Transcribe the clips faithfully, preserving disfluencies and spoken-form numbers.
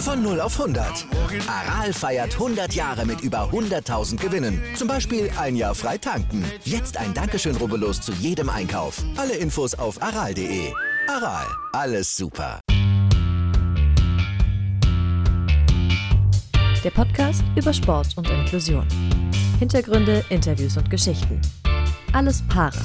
Von null auf hundert. Aral feiert hundert Jahre mit über hunderttausend Gewinnen. Zum Beispiel ein Jahr frei tanken. Jetzt ein Dankeschön, rubbellos zu jedem Einkauf. Alle Infos auf aral punkt de. Aral, alles super. Der Podcast über Sport und Inklusion. Hintergründe, Interviews und Geschichten. Alles Para.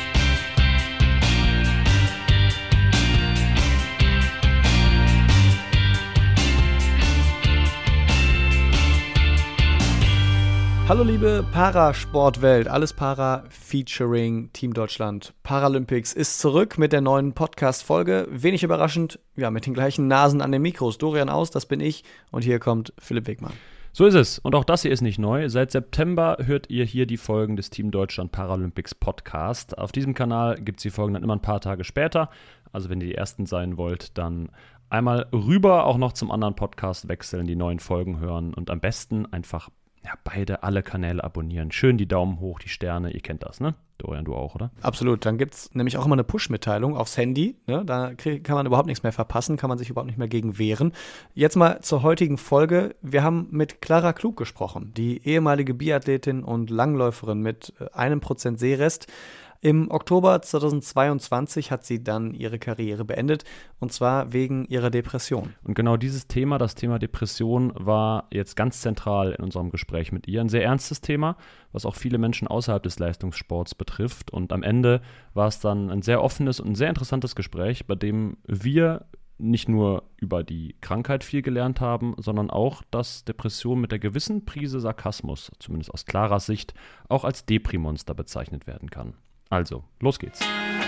Hallo liebe Parasportwelt, alles Para featuring Team Deutschland Paralympics ist zurück mit der neuen Podcast-Folge. Wenig überraschend, ja, mit den gleichen Nasen an den Mikros. Dorian Aus, das bin ich, und hier kommt Philipp Wegmann. So ist es. Und auch das hier ist nicht neu. Seit September hört ihr hier die Folgen des Team Deutschland Paralympics Podcast. Auf diesem Kanal gibt es die Folgen dann immer ein paar Tage später. Also wenn ihr die Ersten sein wollt, dann einmal rüber auch noch zum anderen Podcast wechseln, die neuen Folgen hören und am besten einfach ja, beide, alle Kanäle abonnieren. Schön die Daumen hoch, die Sterne, ihr kennt das, ne? Dorian, du auch, oder? Absolut, dann gibt es nämlich auch immer eine Push-Mitteilung aufs Handy, ne? Da krieg, kann man überhaupt nichts mehr verpassen, kann man sich überhaupt nicht mehr gegen wehren. Jetzt mal zur heutigen Folge. Wir haben mit Clara Klug gesprochen, die ehemalige Biathletin und Langläuferin mit einem Prozent Sehrest. Im Oktober zweitausendzweiundzwanzig hat sie dann ihre Karriere beendet, und zwar wegen ihrer Depression. Und genau dieses Thema, das Thema Depression, war jetzt ganz zentral in unserem Gespräch mit ihr. Ein sehr ernstes Thema, was auch viele Menschen außerhalb des Leistungssports betrifft. Und am Ende war es dann ein sehr offenes und ein sehr interessantes Gespräch, bei dem wir nicht nur über die Krankheit viel gelernt haben, sondern auch, dass Depression mit der gewissen Prise Sarkasmus, zumindest aus Claras Sicht, auch als Deprimonster bezeichnet werden kann. Also, los geht's.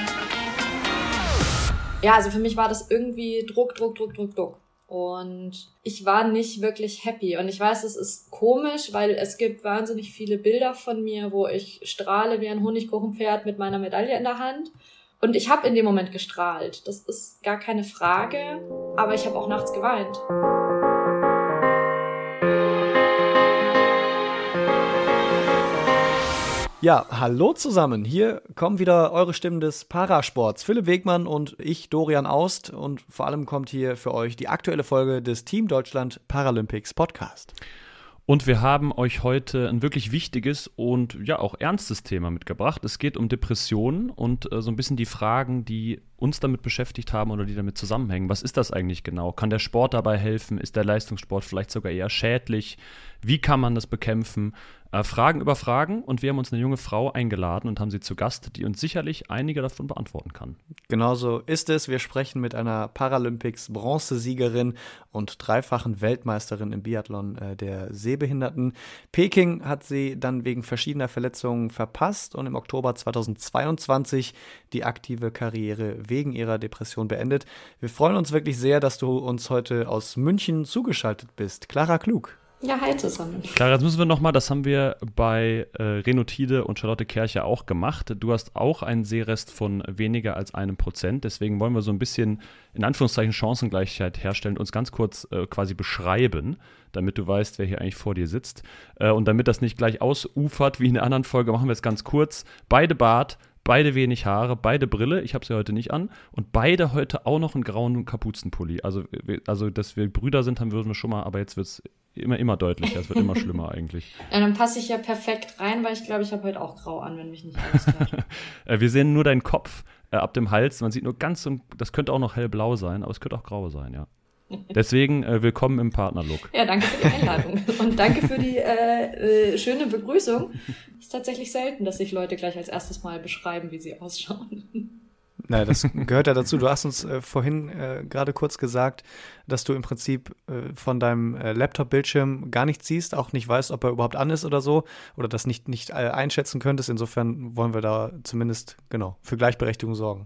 Ja, also für mich war das irgendwie Druck, Druck, Druck, Druck, Druck. Und ich war nicht wirklich happy. Und ich weiß, es ist komisch, weil es gibt wahnsinnig viele Bilder von mir, wo ich strahle wie ein Honigkuchenpferd mit meiner Medaille in der Hand. Und ich habe in dem Moment gestrahlt. Das ist gar keine Frage. Aber ich habe auch nachts geweint. Ja, hallo zusammen. Hier kommen wieder eure Stimmen des Parasports. Philipp Wegmann und ich, Dorian Aust. Und vor allem kommt hier für euch die aktuelle Folge des Team Deutschland Paralympics Podcast. Und wir haben euch heute ein wirklich wichtiges und ja auch ernstes Thema mitgebracht. Es geht um Depressionen und äh, so ein bisschen die Fragen, die uns damit beschäftigt haben oder die damit zusammenhängen. Was ist das eigentlich genau? Kann der Sport dabei helfen? Ist der Leistungssport vielleicht sogar eher schädlich? Wie kann man das bekämpfen? Äh, Fragen über Fragen, und wir haben uns eine junge Frau eingeladen und haben sie zu Gast, die uns sicherlich einige davon beantworten kann. Genauso ist es. Wir sprechen mit einer Paralympics-Bronzesiegerin und dreifachen Weltmeisterin im Biathlon äh, der Sehbehinderten. Peking hat sie dann wegen verschiedener Verletzungen verpasst und im Oktober zweitausendzweiundzwanzig die aktive Karriere wegen ihrer Depression beendet. Wir freuen uns wirklich sehr, dass du uns heute aus München zugeschaltet bist. Clara Klug. Ja, hi zusammen. Clara, jetzt müssen wir nochmal, das haben wir bei äh, Reno Tiede und Charlotte Kercher auch gemacht. Du hast auch einen Sehrest von weniger als einem Prozent. Deswegen wollen wir so ein bisschen, in Anführungszeichen, Chancengleichheit herstellen, uns ganz kurz äh, quasi beschreiben, damit du weißt, wer hier eigentlich vor dir sitzt. Äh, und damit das nicht gleich ausufert wie in der anderen Folge, machen wir es ganz kurz. Beide Bart, beide wenig Haare, beide Brille, ich habe sie heute nicht an, und beide heute auch noch einen grauen Kapuzenpulli. Also, also dass wir Brüder sind, haben wir schon mal, aber jetzt wird es immer, immer deutlicher, es wird immer schlimmer eigentlich. Ja, dann passe ich ja perfekt rein, weil ich glaube, ich habe heute auch grau an, wenn mich nicht alles täuscht. Wir sehen nur deinen Kopf äh, ab dem Hals, man sieht nur ganz, so, das könnte auch noch hellblau sein, aber es könnte auch grau sein, ja. Deswegen äh, willkommen im Partnerlook. Ja, danke für die Einladung und danke für die äh, äh, schöne Begrüßung. Es ist tatsächlich selten, dass sich Leute gleich als erstes Mal beschreiben, wie sie ausschauen. Na, das gehört ja dazu. Du hast uns äh, vorhin äh, gerade kurz gesagt, dass du im Prinzip äh, von deinem äh, Laptop-Bildschirm gar nichts siehst, auch nicht weißt, ob er überhaupt an ist oder so, oder das nicht, nicht äh, einschätzen könntest. Insofern wollen wir da zumindest, genau, für Gleichberechtigung sorgen.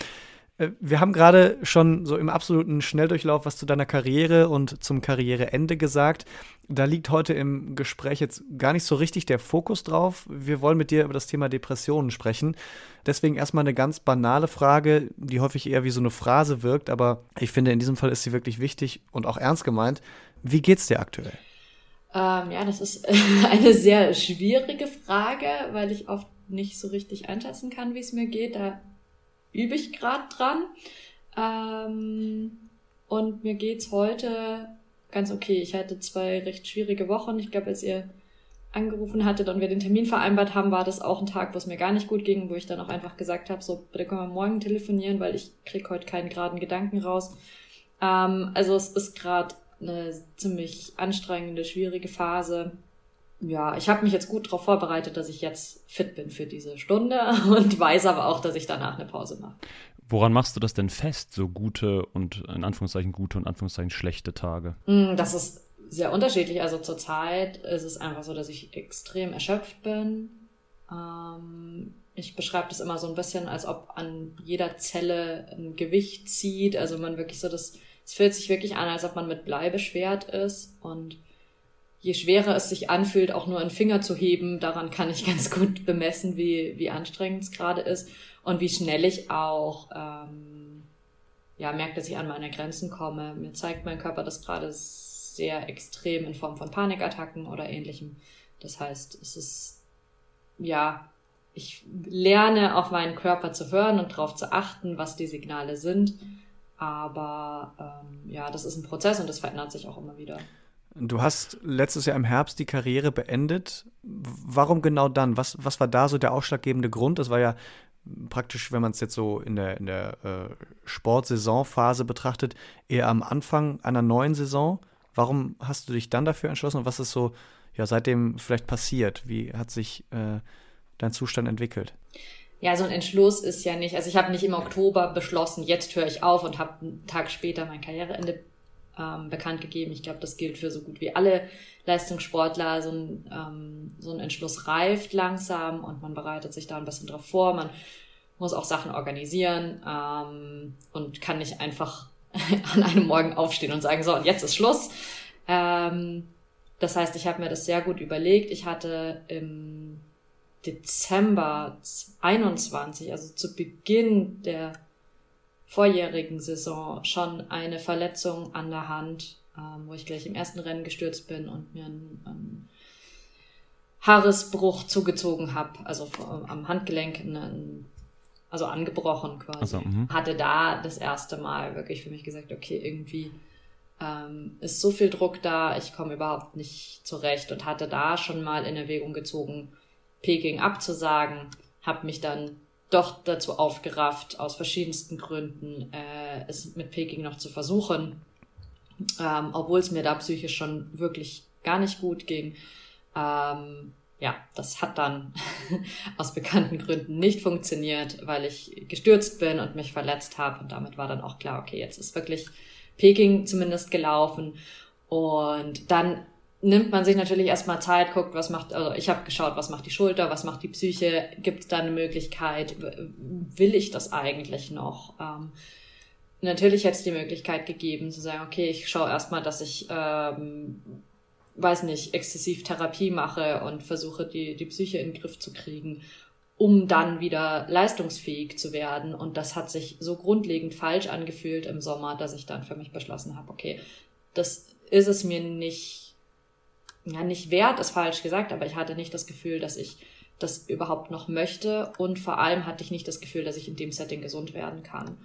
Wir haben gerade schon so im absoluten Schnelldurchlauf was zu deiner Karriere und zum Karriereende gesagt. Da liegt heute im Gespräch jetzt gar nicht so richtig der Fokus drauf. Wir wollen mit dir über das Thema Depressionen sprechen. Deswegen erstmal eine ganz banale Frage, die häufig eher wie so eine Phrase wirkt, aber ich finde, in diesem Fall ist sie wirklich wichtig und auch ernst gemeint. Wie geht's dir aktuell? Ähm, ja, das ist eine sehr schwierige Frage, weil ich oft nicht so richtig einschätzen kann, wie es mir geht. Da übe ich gerade dran. Ähm, und mir geht's heute ganz okay. Ich hatte zwei recht schwierige Wochen. Ich glaube, als ihr angerufen hattet und wir den Termin vereinbart haben, war das auch ein Tag, wo es mir gar nicht gut ging, wo ich dann auch einfach gesagt habe, so, bitte können wir morgen telefonieren, weil ich kriege heute keinen geraden Gedanken raus. Ähm, also es ist gerade eine ziemlich anstrengende, schwierige Phase. Ja, ich habe mich jetzt gut darauf vorbereitet, dass ich jetzt fit bin für diese Stunde und weiß aber auch, dass ich danach eine Pause mache. Woran machst du das denn fest, so gute und in Anführungszeichen gute und in Anführungszeichen schlechte Tage? Das ist sehr unterschiedlich. Also zurzeit ist es einfach so, dass ich extrem erschöpft bin. Ähm, ich beschreibe das immer so ein bisschen, als ob an jeder Zelle ein Gewicht zieht. Also man wirklich so, das, es fühlt sich wirklich an, als ob man mit Blei beschwert ist. Und je schwerer es sich anfühlt, auch nur einen Finger zu heben, daran kann ich ganz gut bemessen, wie, wie anstrengend es gerade ist und wie schnell ich auch ähm, ja, merke, dass ich an meine Grenzen komme. Mir zeigt mein Körper das gerade sehr extrem in Form von Panikattacken oder ähnlichem. Das heißt, es ist, ja, ich lerne auf meinen Körper zu hören und darauf zu achten, was die Signale sind. Aber ähm, ja, das ist ein Prozess und das verändert sich auch immer wieder. Du hast letztes Jahr im Herbst die Karriere beendet. Warum genau dann? Was, was war da so der ausschlaggebende Grund? Das war ja praktisch, wenn man es jetzt so in der, in der äh, Sportsaisonphase betrachtet, eher am Anfang einer neuen Saison. Warum hast du dich dann dafür entschlossen und was ist so ja seitdem vielleicht passiert? Wie hat sich äh, dein Zustand entwickelt? Ja, so ein Entschluss ist ja nicht, also ich habe nicht im Oktober beschlossen, jetzt höre ich auf und habe einen Tag später mein Karriereende ähm, bekannt gegeben. Ich glaube, das gilt für so gut wie alle Leistungssportler. So ein, ähm, so ein Entschluss reift langsam und man bereitet sich da ein bisschen drauf vor. Man muss auch Sachen organisieren ähm, und kann nicht einfach an einem Morgen aufstehen und sagen, so, und jetzt ist Schluss. Ähm, das heißt, ich habe mir das sehr gut überlegt. Ich hatte im Dezember einundzwanzig, also zu Beginn der vorjährigen Saison, schon eine Verletzung an der Hand, ähm, wo ich gleich im ersten Rennen gestürzt bin und mir einen, einen Haaresbruch zugezogen habe, also am Handgelenk einen, also angebrochen quasi. Also, hatte da das erste Mal wirklich für mich gesagt, okay, irgendwie ähm, ist so viel Druck da, ich komme überhaupt nicht zurecht und hatte da schon mal in Erwägung gezogen, Peking abzusagen, habe mich dann doch dazu aufgerafft, aus verschiedensten Gründen äh, es mit Peking noch zu versuchen, ähm, obwohl es mir da psychisch schon wirklich gar nicht gut ging. Ähm, Ja, das hat dann aus bekannten Gründen nicht funktioniert, weil ich gestürzt bin und mich verletzt habe. Und damit war dann auch klar, okay, jetzt ist wirklich Peking zumindest gelaufen. Und dann nimmt man sich natürlich erstmal Zeit, guckt, was macht, also ich habe geschaut, was macht die Schulter, was macht die Psyche, gibt es da eine Möglichkeit, will ich das eigentlich noch? Ähm, natürlich hätte es die Möglichkeit gegeben, zu sagen, okay, ich schaue erstmal, dass ich ähm, weiß nicht, exzessiv Therapie mache und versuche, die, die Psyche in den Griff zu kriegen, um dann wieder leistungsfähig zu werden. Und das hat sich so grundlegend falsch angefühlt im Sommer, dass ich dann für mich beschlossen habe, okay, das ist es mir nicht, ja, nicht wert, ist falsch gesagt, aber ich hatte nicht das Gefühl, dass ich das überhaupt noch möchte. Und vor allem hatte ich nicht das Gefühl, dass ich in dem Setting gesund werden kann.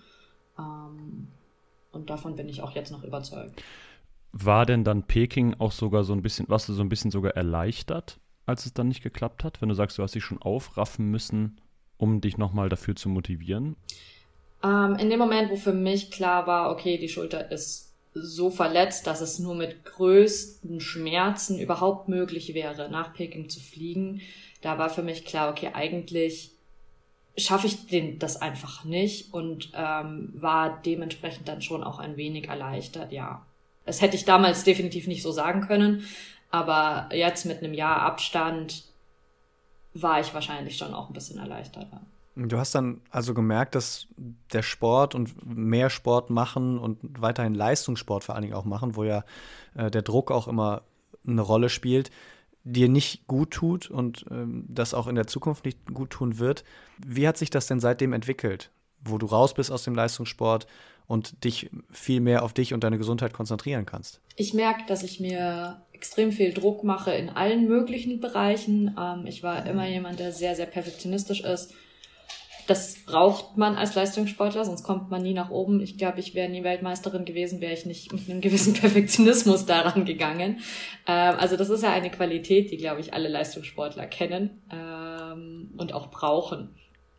Und davon bin ich auch jetzt noch überzeugt. War denn dann Peking auch sogar so ein bisschen, warst du so ein bisschen sogar erleichtert, als es dann nicht geklappt hat? Wenn du sagst, du hast dich schon aufraffen müssen, um dich nochmal dafür zu motivieren? Ähm, in dem Moment, wo für mich klar war, okay, die Schulter ist so verletzt, dass es nur mit größten Schmerzen überhaupt möglich wäre, nach Peking zu fliegen, da war für mich klar, okay, eigentlich schaffe ich den, das einfach nicht und ähm, war dementsprechend dann schon auch ein wenig erleichtert, ja. Das hätte ich damals definitiv nicht so sagen können, aber jetzt mit einem Jahr Abstand war ich wahrscheinlich schon auch ein bisschen erleichtert. Du hast dann also gemerkt, dass der Sport und mehr Sport machen und weiterhin Leistungssport vor allen Dingen auch machen, wo ja äh, der Druck auch immer eine Rolle spielt, dir nicht gut tut und ähm, das auch in der Zukunft nicht gut tun wird. Wie hat sich das denn seitdem entwickelt, wo du raus bist aus dem Leistungssport und dich viel mehr auf dich und deine Gesundheit konzentrieren kannst? Ich merke, dass ich mir extrem viel Druck mache in allen möglichen Bereichen. Ähm, ich war immer jemand, der sehr, sehr perfektionistisch ist. Das braucht man als Leistungssportler, sonst kommt man nie nach oben. Ich glaube, ich wäre nie Weltmeisterin gewesen, wäre ich nicht mit einem gewissen Perfektionismus daran gegangen. Ähm, also das ist ja eine Qualität, die, glaube ich, alle Leistungssportler kennen ähm, und auch brauchen.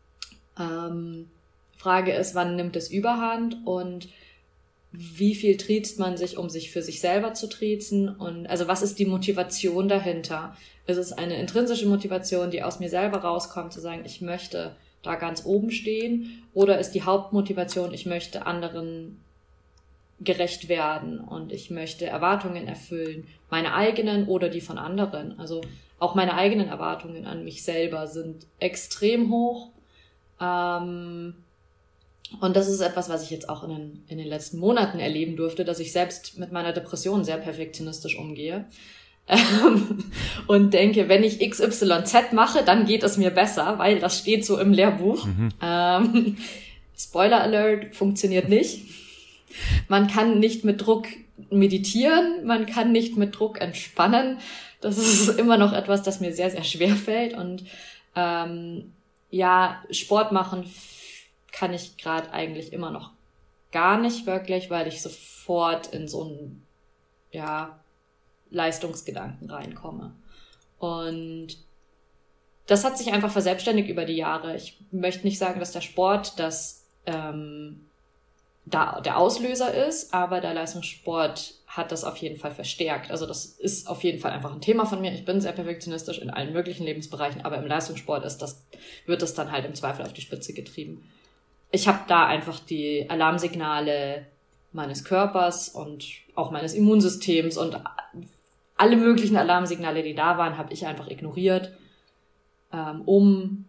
Ähm, Frage ist, wann nimmt es Überhand und wie viel triezt man sich, um sich für sich selber zu triezen? Und also was ist die Motivation dahinter? Ist es eine intrinsische Motivation, die aus mir selber rauskommt, zu sagen, ich möchte da ganz oben stehen? Oder ist die Hauptmotivation, ich möchte anderen gerecht werden und ich möchte Erwartungen erfüllen, meine eigenen oder die von anderen? Also auch meine eigenen Erwartungen an mich selber sind extrem hoch. Ähm, Und das ist etwas, was ich jetzt auch in den, in den letzten Monaten erleben durfte, dass ich selbst mit meiner Depression sehr perfektionistisch umgehe ähm, und denke, wenn ich X Y Z mache, dann geht es mir besser, weil das steht so im Lehrbuch. Mhm. Ähm, Spoiler Alert, funktioniert nicht. Man kann nicht mit Druck meditieren, man kann nicht mit Druck entspannen. Das ist immer noch etwas, das mir sehr, sehr schwer fällt. Und ähm, ja, Sport machen kann ich gerade eigentlich immer noch gar nicht wirklich, weil ich sofort in so einen, ja, Leistungsgedanken reinkomme. Und das hat sich einfach verselbstständigt über die Jahre. Ich möchte nicht sagen, dass der Sport das ähm, da der Auslöser ist, aber der Leistungssport hat das auf jeden Fall verstärkt. Also das ist auf jeden Fall einfach ein Thema von mir. Ich bin sehr perfektionistisch in allen möglichen Lebensbereichen, aber im Leistungssport ist das, wird das dann halt im Zweifel auf die Spitze getrieben. Ich habe da einfach die Alarmsignale meines Körpers und auch meines Immunsystems und alle möglichen Alarmsignale, die da waren, habe ich einfach ignoriert, ähm, um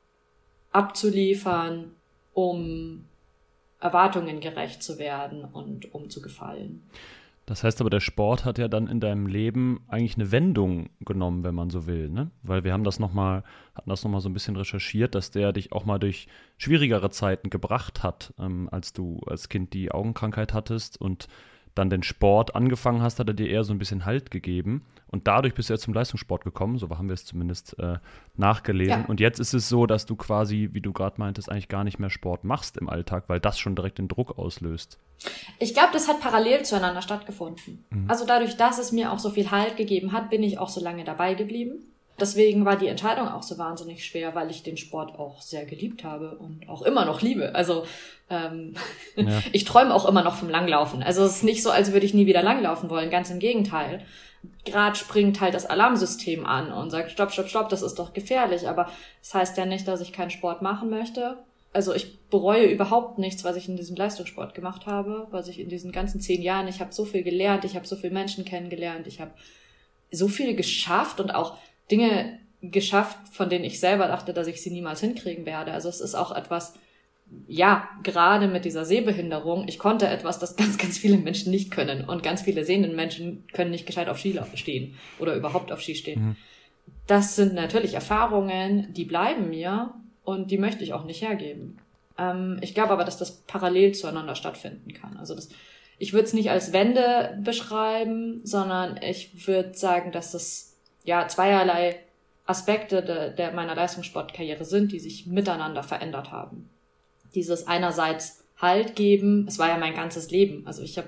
abzuliefern, um Erwartungen gerecht zu werden und um zu gefallen. Das heißt aber, der Sport hat ja dann in deinem Leben eigentlich eine Wendung genommen, wenn man so will, ne? Weil wir haben das noch mal, hatten das nochmal so ein bisschen recherchiert, dass der dich auch mal durch schwierigere Zeiten gebracht hat, ähm, als du als Kind die Augenkrankheit hattest und dann den Sport angefangen hast, hat er dir eher so ein bisschen Halt gegeben. Und dadurch bist du ja zum Leistungssport gekommen, so haben wir es zumindest äh, nachgelesen. Ja. Und jetzt ist es so, dass du quasi, wie du gerade meintest, eigentlich gar nicht mehr Sport machst im Alltag, weil das schon direkt den Druck auslöst. Ich glaube, das hat parallel zueinander stattgefunden. Mhm. Also dadurch, dass es mir auch so viel Halt gegeben hat, bin ich auch so lange dabei geblieben. Deswegen war die Entscheidung auch so wahnsinnig schwer, weil ich den Sport auch sehr geliebt habe und auch immer noch liebe. Also ähm, ja. Ich träume auch immer noch vom Langlaufen. Also es ist nicht so, als würde ich nie wieder langlaufen wollen. Ganz im Gegenteil. Gerade springt halt das Alarmsystem an und sagt, stopp, stopp, stopp, das ist doch gefährlich. Aber das heißt ja nicht, dass ich keinen Sport machen möchte. Also ich bereue überhaupt nichts, was ich in diesem Leistungssport gemacht habe, was ich in diesen ganzen zehn Jahren, ich habe so viel gelernt, ich habe so viele Menschen kennengelernt, ich habe so viel geschafft und auch Dinge geschafft, von denen ich selber dachte, dass ich sie niemals hinkriegen werde. Also es ist auch etwas, ja, gerade mit dieser Sehbehinderung, ich konnte etwas, das ganz, ganz viele Menschen nicht können. Und ganz viele sehenden Menschen können nicht gescheit auf Ski stehen oder überhaupt auf Ski stehen. Mhm. Das sind natürlich Erfahrungen, die bleiben mir und die möchte ich auch nicht hergeben. Ähm, ich glaube aber, dass das parallel zueinander stattfinden kann. Also das, ich würde es nicht als Wende beschreiben, sondern ich würde sagen, dass es ja zweierlei Aspekte de, der meiner Leistungssportkarriere sind, die sich miteinander verändert haben. Dieses einerseits Halt geben, es war ja mein ganzes Leben, also ich habe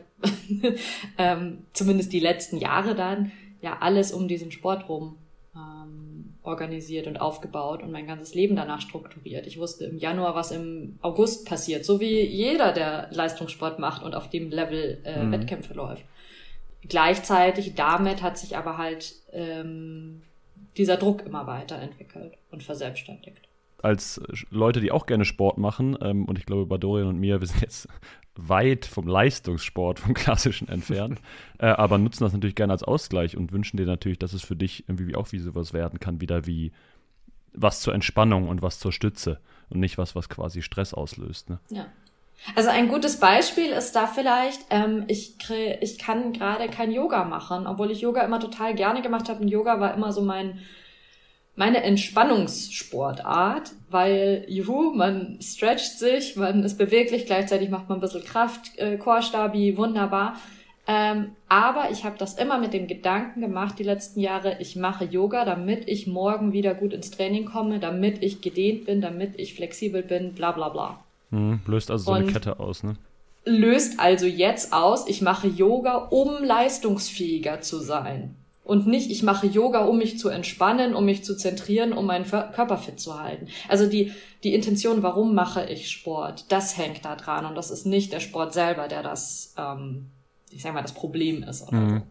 ähm, zumindest die letzten Jahre dann ja alles um diesen Sport rum ähm, organisiert und aufgebaut und mein ganzes Leben danach strukturiert. Ich wusste im Januar, was im August passiert, so wie jeder, der Leistungssport macht und auf dem Level äh, mhm. Wettkämpfe läuft. Gleichzeitig damit hat sich aber halt ähm, dieser Druck immer weiterentwickelt und verselbstständigt. Als Leute, die auch gerne Sport machen, ähm, und ich glaube bei Dorian und mir, wir sind jetzt weit vom Leistungssport, vom Klassischen entfernt, äh, aber nutzen das natürlich gerne als Ausgleich und wünschen dir natürlich, dass es für dich irgendwie auch wie sowas werden kann, wieder wie was zur Entspannung und was zur Stütze und nicht was, was quasi Stress auslöst. Ne? Ja. Also ein gutes Beispiel ist da vielleicht, ähm, ich, krieg, ich kann gerade kein Yoga machen, obwohl ich Yoga immer total gerne gemacht habe. Und Yoga war immer so mein meine Entspannungssportart, weil juhu, man stretcht sich, man ist beweglich, gleichzeitig macht man ein bisschen Kraft, äh, Core-Stabi, wunderbar. Ähm, aber ich habe das immer mit dem Gedanken gemacht, die letzten Jahre, ich mache Yoga, damit ich morgen wieder gut ins Training komme, damit ich gedehnt bin, damit ich flexibel bin, bla bla bla. Mhm, löst also so Und eine Kette aus, ne? Löst also jetzt aus, ich mache Yoga, um leistungsfähiger zu sein. Und nicht, ich mache Yoga, um mich zu entspannen, um mich zu zentrieren, um meinen Körper fit zu halten. Also die, die Intention, warum mache ich Sport, das hängt da dran. Und das ist nicht der Sport selber, der das... Ähm, ich sag mal, das Problem ist oder so.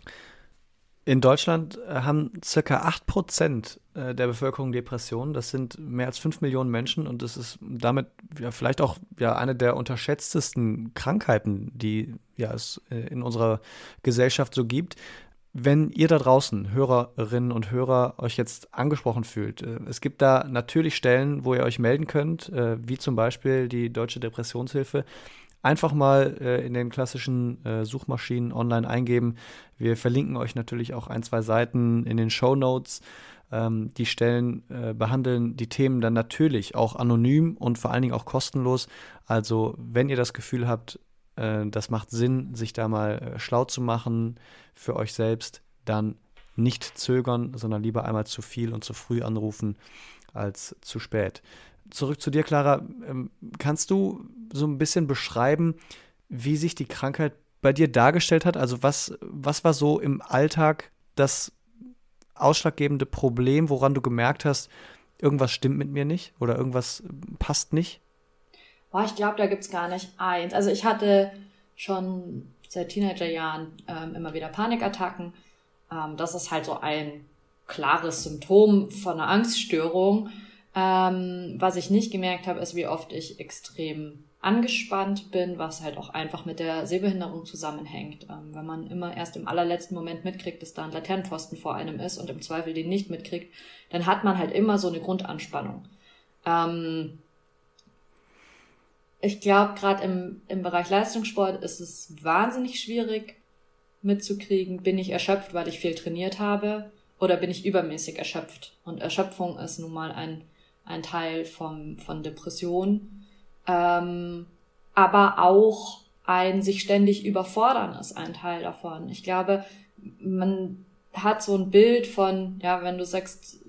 In Deutschland haben circa acht Prozent der Bevölkerung Depressionen. Das sind mehr als fünf Millionen Menschen und das ist damit ja vielleicht auch ja eine der unterschätztesten Krankheiten, die ja es in unserer Gesellschaft so gibt. Wenn ihr da draußen, Hörerinnen und Hörer, euch jetzt angesprochen fühlt, es gibt da natürlich Stellen, wo ihr euch melden könnt, wie zum Beispiel die Deutsche Depressionshilfe. Einfach mal äh, in den klassischen äh, Suchmaschinen online eingeben. Wir verlinken euch natürlich auch ein, zwei Seiten in den Shownotes. Ähm, die Stellen äh, behandeln die Themen dann natürlich auch anonym und vor allen Dingen auch kostenlos. Also wenn ihr das Gefühl habt, äh, das macht Sinn, sich da mal äh, schlau zu machen für euch selbst, dann nicht zögern, sondern lieber einmal zu viel und zu früh anrufen als zu spät. Zurück zu dir, Clara. Kannst du so ein bisschen beschreiben, wie sich die Krankheit bei dir dargestellt hat? Also was, was war so im Alltag das ausschlaggebende Problem, woran du gemerkt hast, irgendwas stimmt mit mir nicht oder irgendwas passt nicht? Boah, ich glaube, da gibt's gar nicht eins. Also ich hatte schon seit Teenagerjahren ähm, immer wieder Panikattacken. Ähm, das ist halt so ein klares Symptom von einer Angststörung. Ähm, was ich nicht gemerkt habe, ist, wie oft ich extrem angespannt bin, was halt auch einfach mit der Sehbehinderung zusammenhängt. Ähm, wenn man immer erst im allerletzten Moment mitkriegt, dass da ein Laternenpfosten vor einem ist und im Zweifel den nicht mitkriegt, dann hat man halt immer so eine Grundanspannung. Ähm, ich glaube, gerade im, im Bereich Leistungssport ist es wahnsinnig schwierig mitzukriegen, bin ich erschöpft, weil ich viel trainiert habe, oder bin ich übermäßig erschöpft. Und Erschöpfung ist nun mal ein ein Teil vom, von Depression, ähm, aber auch ein sich ständig überfordern ist ein Teil davon. Ich glaube, man hat so ein Bild von, ja, wenn du sagst,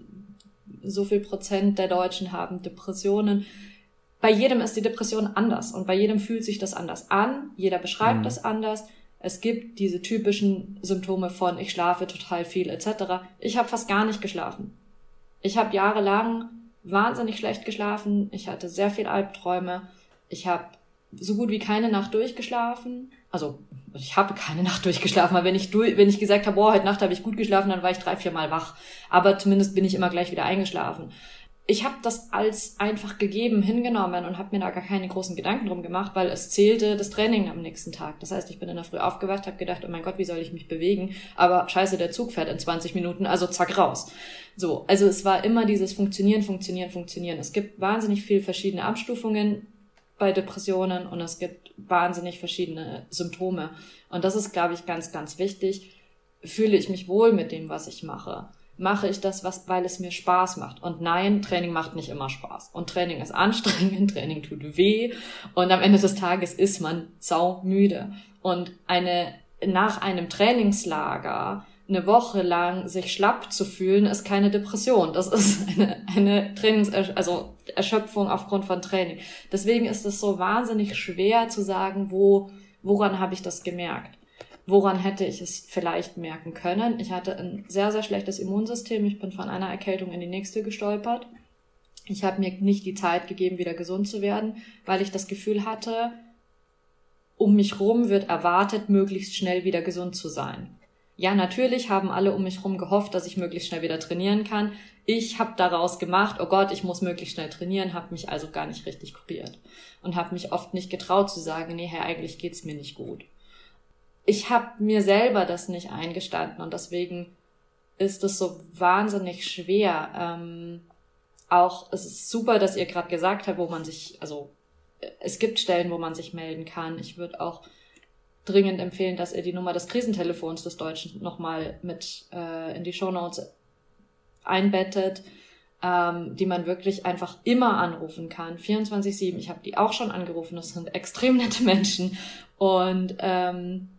so viel Prozent der Deutschen haben Depressionen, bei jedem ist die Depression anders und bei jedem fühlt sich das anders an, jeder beschreibt mhm. das anders. Es gibt diese typischen Symptome von, ich schlafe total viel et cetera. Ich habe fast gar nicht geschlafen. Ich habe jahrelang wahnsinnig schlecht geschlafen, ich hatte sehr viel Albträume, ich habe so gut wie keine Nacht durchgeschlafen, also ich habe keine Nacht durchgeschlafen, weil wenn ich durch, wenn ich gesagt habe, boah, heute Nacht habe ich gut geschlafen, dann war ich drei, vier Mal wach, aber zumindest bin ich immer gleich wieder eingeschlafen. Ich habe das als einfach gegeben hingenommen und habe mir da gar keine großen Gedanken drum gemacht, weil es zählte das Training am nächsten Tag. Das heißt, ich bin in der Früh aufgewacht, habe gedacht, oh mein Gott, wie soll ich mich bewegen? Aber scheiße, der Zug fährt in zwanzig Minuten, also zack, raus. So, also es war immer dieses Funktionieren, Funktionieren, Funktionieren. Es gibt wahnsinnig viele verschiedene Abstufungen bei Depressionen und es gibt wahnsinnig verschiedene Symptome. Und das ist, glaube ich, ganz, ganz wichtig. Fühle ich mich wohl mit dem, was ich mache? Mache ich das, was, weil es mir Spaß macht? Und nein, Training macht nicht immer Spaß. Und Training ist anstrengend, Training tut weh. Und am Ende des Tages ist man saumüde. Und eine, nach einem Trainingslager eine Woche lang sich schlapp zu fühlen, ist keine Depression. Das ist eine, eine Trainings, also Erschöpfung aufgrund von Training. Deswegen ist es so wahnsinnig schwer zu sagen, wo, woran habe ich das gemerkt? Woran hätte ich es vielleicht merken können? Ich hatte ein sehr, sehr schlechtes Immunsystem. Ich bin von einer Erkältung in die nächste gestolpert. Ich habe mir nicht die Zeit gegeben, wieder gesund zu werden, weil ich das Gefühl hatte, um mich rum wird erwartet, möglichst schnell wieder gesund zu sein. Ja, natürlich haben alle um mich rum gehofft, dass ich möglichst schnell wieder trainieren kann. Ich habe daraus gemacht, oh Gott, ich muss möglichst schnell trainieren, habe mich also gar nicht richtig kuriert und habe mich oft nicht getraut zu sagen, nee, Herr, eigentlich geht's mir nicht gut. Ich habe mir selber das nicht eingestanden und deswegen ist es so wahnsinnig schwer. Ähm, auch, es ist super, dass ihr gerade gesagt habt, wo man sich, also es gibt Stellen, wo man sich melden kann. Ich würde auch dringend empfehlen, dass ihr die Nummer des Krisentelefons des Deutschen nochmal mit äh, in die Shownotes einbettet, ähm, die man wirklich einfach immer anrufen kann. vierundzwanzig sieben, ich habe die auch schon angerufen, das sind extrem nette Menschen und ähm,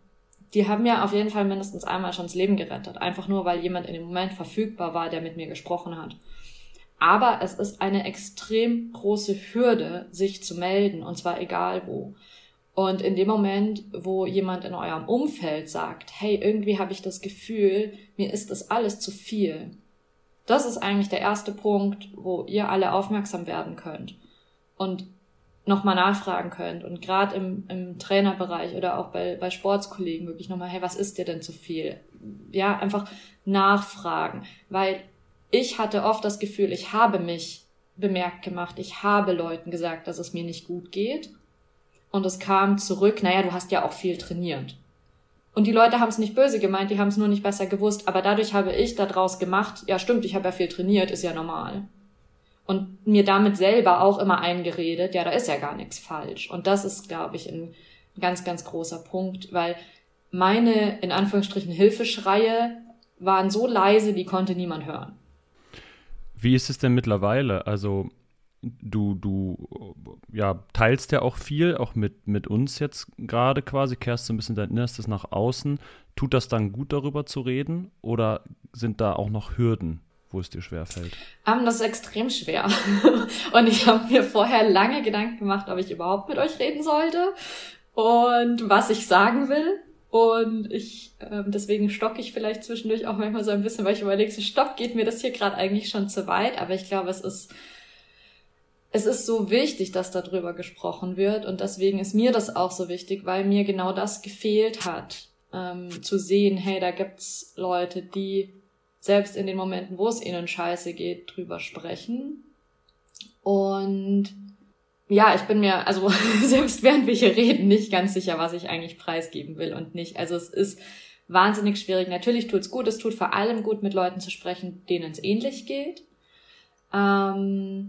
die haben mir auf jeden Fall mindestens einmal schon das Leben gerettet. Einfach nur, weil jemand in dem Moment verfügbar war, der mit mir gesprochen hat. Aber es ist eine extrem große Hürde, sich zu melden, und zwar egal wo. Und in dem Moment, wo jemand in eurem Umfeld sagt, hey, irgendwie habe ich das Gefühl, mir ist das alles zu viel. Das ist eigentlich der erste Punkt, wo ihr alle aufmerksam werden könnt und nochmal nachfragen könnt. Und gerade im, im Trainerbereich oder auch bei, bei Sportskollegen wirklich nochmal, hey, was ist dir denn zu viel? Ja, einfach nachfragen, weil ich hatte oft das Gefühl, ich habe mich bemerkt gemacht, ich habe Leuten gesagt, dass es mir nicht gut geht. Und es kam zurück, naja, du hast ja auch viel trainiert. Und die Leute haben es nicht böse gemeint, die haben es nur nicht besser gewusst. Aber dadurch habe ich daraus gemacht, ja stimmt, ich habe ja viel trainiert, ist ja normal. Und mir damit selber auch immer eingeredet, ja, da ist ja gar nichts falsch. Und das ist, glaube ich, ein ganz, ganz großer Punkt, weil meine, in Anführungsstrichen, Hilfeschreie waren so leise, die konnte niemand hören. Wie ist es denn mittlerweile? Also du, du ja, teilst ja auch viel, auch mit, mit uns jetzt gerade quasi, kehrst so ein bisschen dein Innerstes nach außen. Tut das dann gut, darüber zu reden? Oder sind da auch noch Hürden, wo es dir schwerfällt? Um, das ist extrem schwer. Und ich habe mir vorher lange Gedanken gemacht, ob ich überhaupt mit euch reden sollte und was ich sagen will. Und ich, ähm, deswegen stocke ich vielleicht zwischendurch auch manchmal so ein bisschen, weil ich überlege, so stopp, geht mir das hier gerade eigentlich schon zu weit? Aber ich glaube, es ist Es ist so wichtig, dass darüber gesprochen wird, und deswegen ist mir das auch so wichtig, weil mir genau das gefehlt hat, ähm, zu sehen, hey, da gibt's Leute, die selbst in den Momenten, wo es ihnen scheiße geht, drüber sprechen. Und ja, ich bin mir, also selbst während wir hier reden, nicht ganz sicher, was ich eigentlich preisgeben will und nicht. Also es ist wahnsinnig schwierig. Natürlich tut's gut, es tut vor allem gut, mit Leuten zu sprechen, denen es ähnlich geht. Ähm,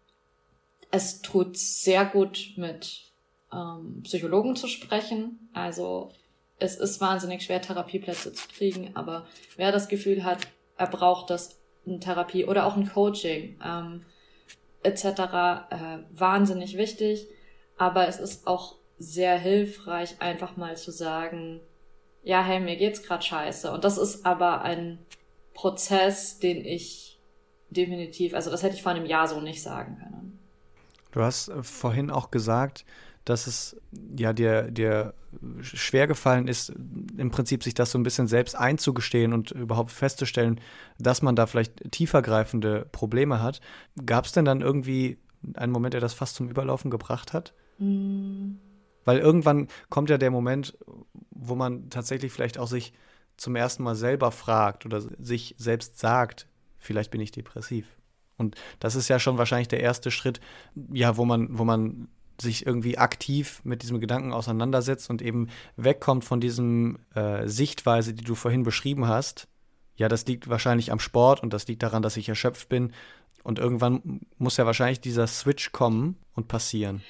Es tut sehr gut, mit ähm, Psychologen zu sprechen. Also es ist wahnsinnig schwer, Therapieplätze zu kriegen, aber wer das Gefühl hat, er braucht das, eine Therapie oder auch ein Coaching ähm, et cetera, äh, wahnsinnig wichtig. Aber es ist auch sehr hilfreich, einfach mal zu sagen, ja, hey, mir geht's gerade scheiße. Und das ist aber ein Prozess, den ich definitiv, also das hätte ich vor einem Jahr so nicht sagen können. Du hast äh, vorhin auch gesagt, dass es ja dir, dir schwer gefallen ist, im Prinzip sich das so ein bisschen selbst einzugestehen und überhaupt festzustellen, dass man da vielleicht tiefergreifende Probleme hat. Gab es denn dann irgendwie einen Moment, der das fast zum Überlaufen gebracht hat? Mm. Weil irgendwann kommt ja der Moment, wo man tatsächlich vielleicht auch sich zum ersten Mal selber fragt oder sich selbst sagt, vielleicht bin ich depressiv. Und das ist ja schon wahrscheinlich der erste Schritt, ja, wo man, wo man sich irgendwie aktiv mit diesem Gedanken auseinandersetzt und eben wegkommt von diesem äh, Sichtweise, die du vorhin beschrieben hast. Ja, das liegt wahrscheinlich am Sport und das liegt daran, dass ich erschöpft bin. Und irgendwann muss ja wahrscheinlich dieser Switch kommen und passieren.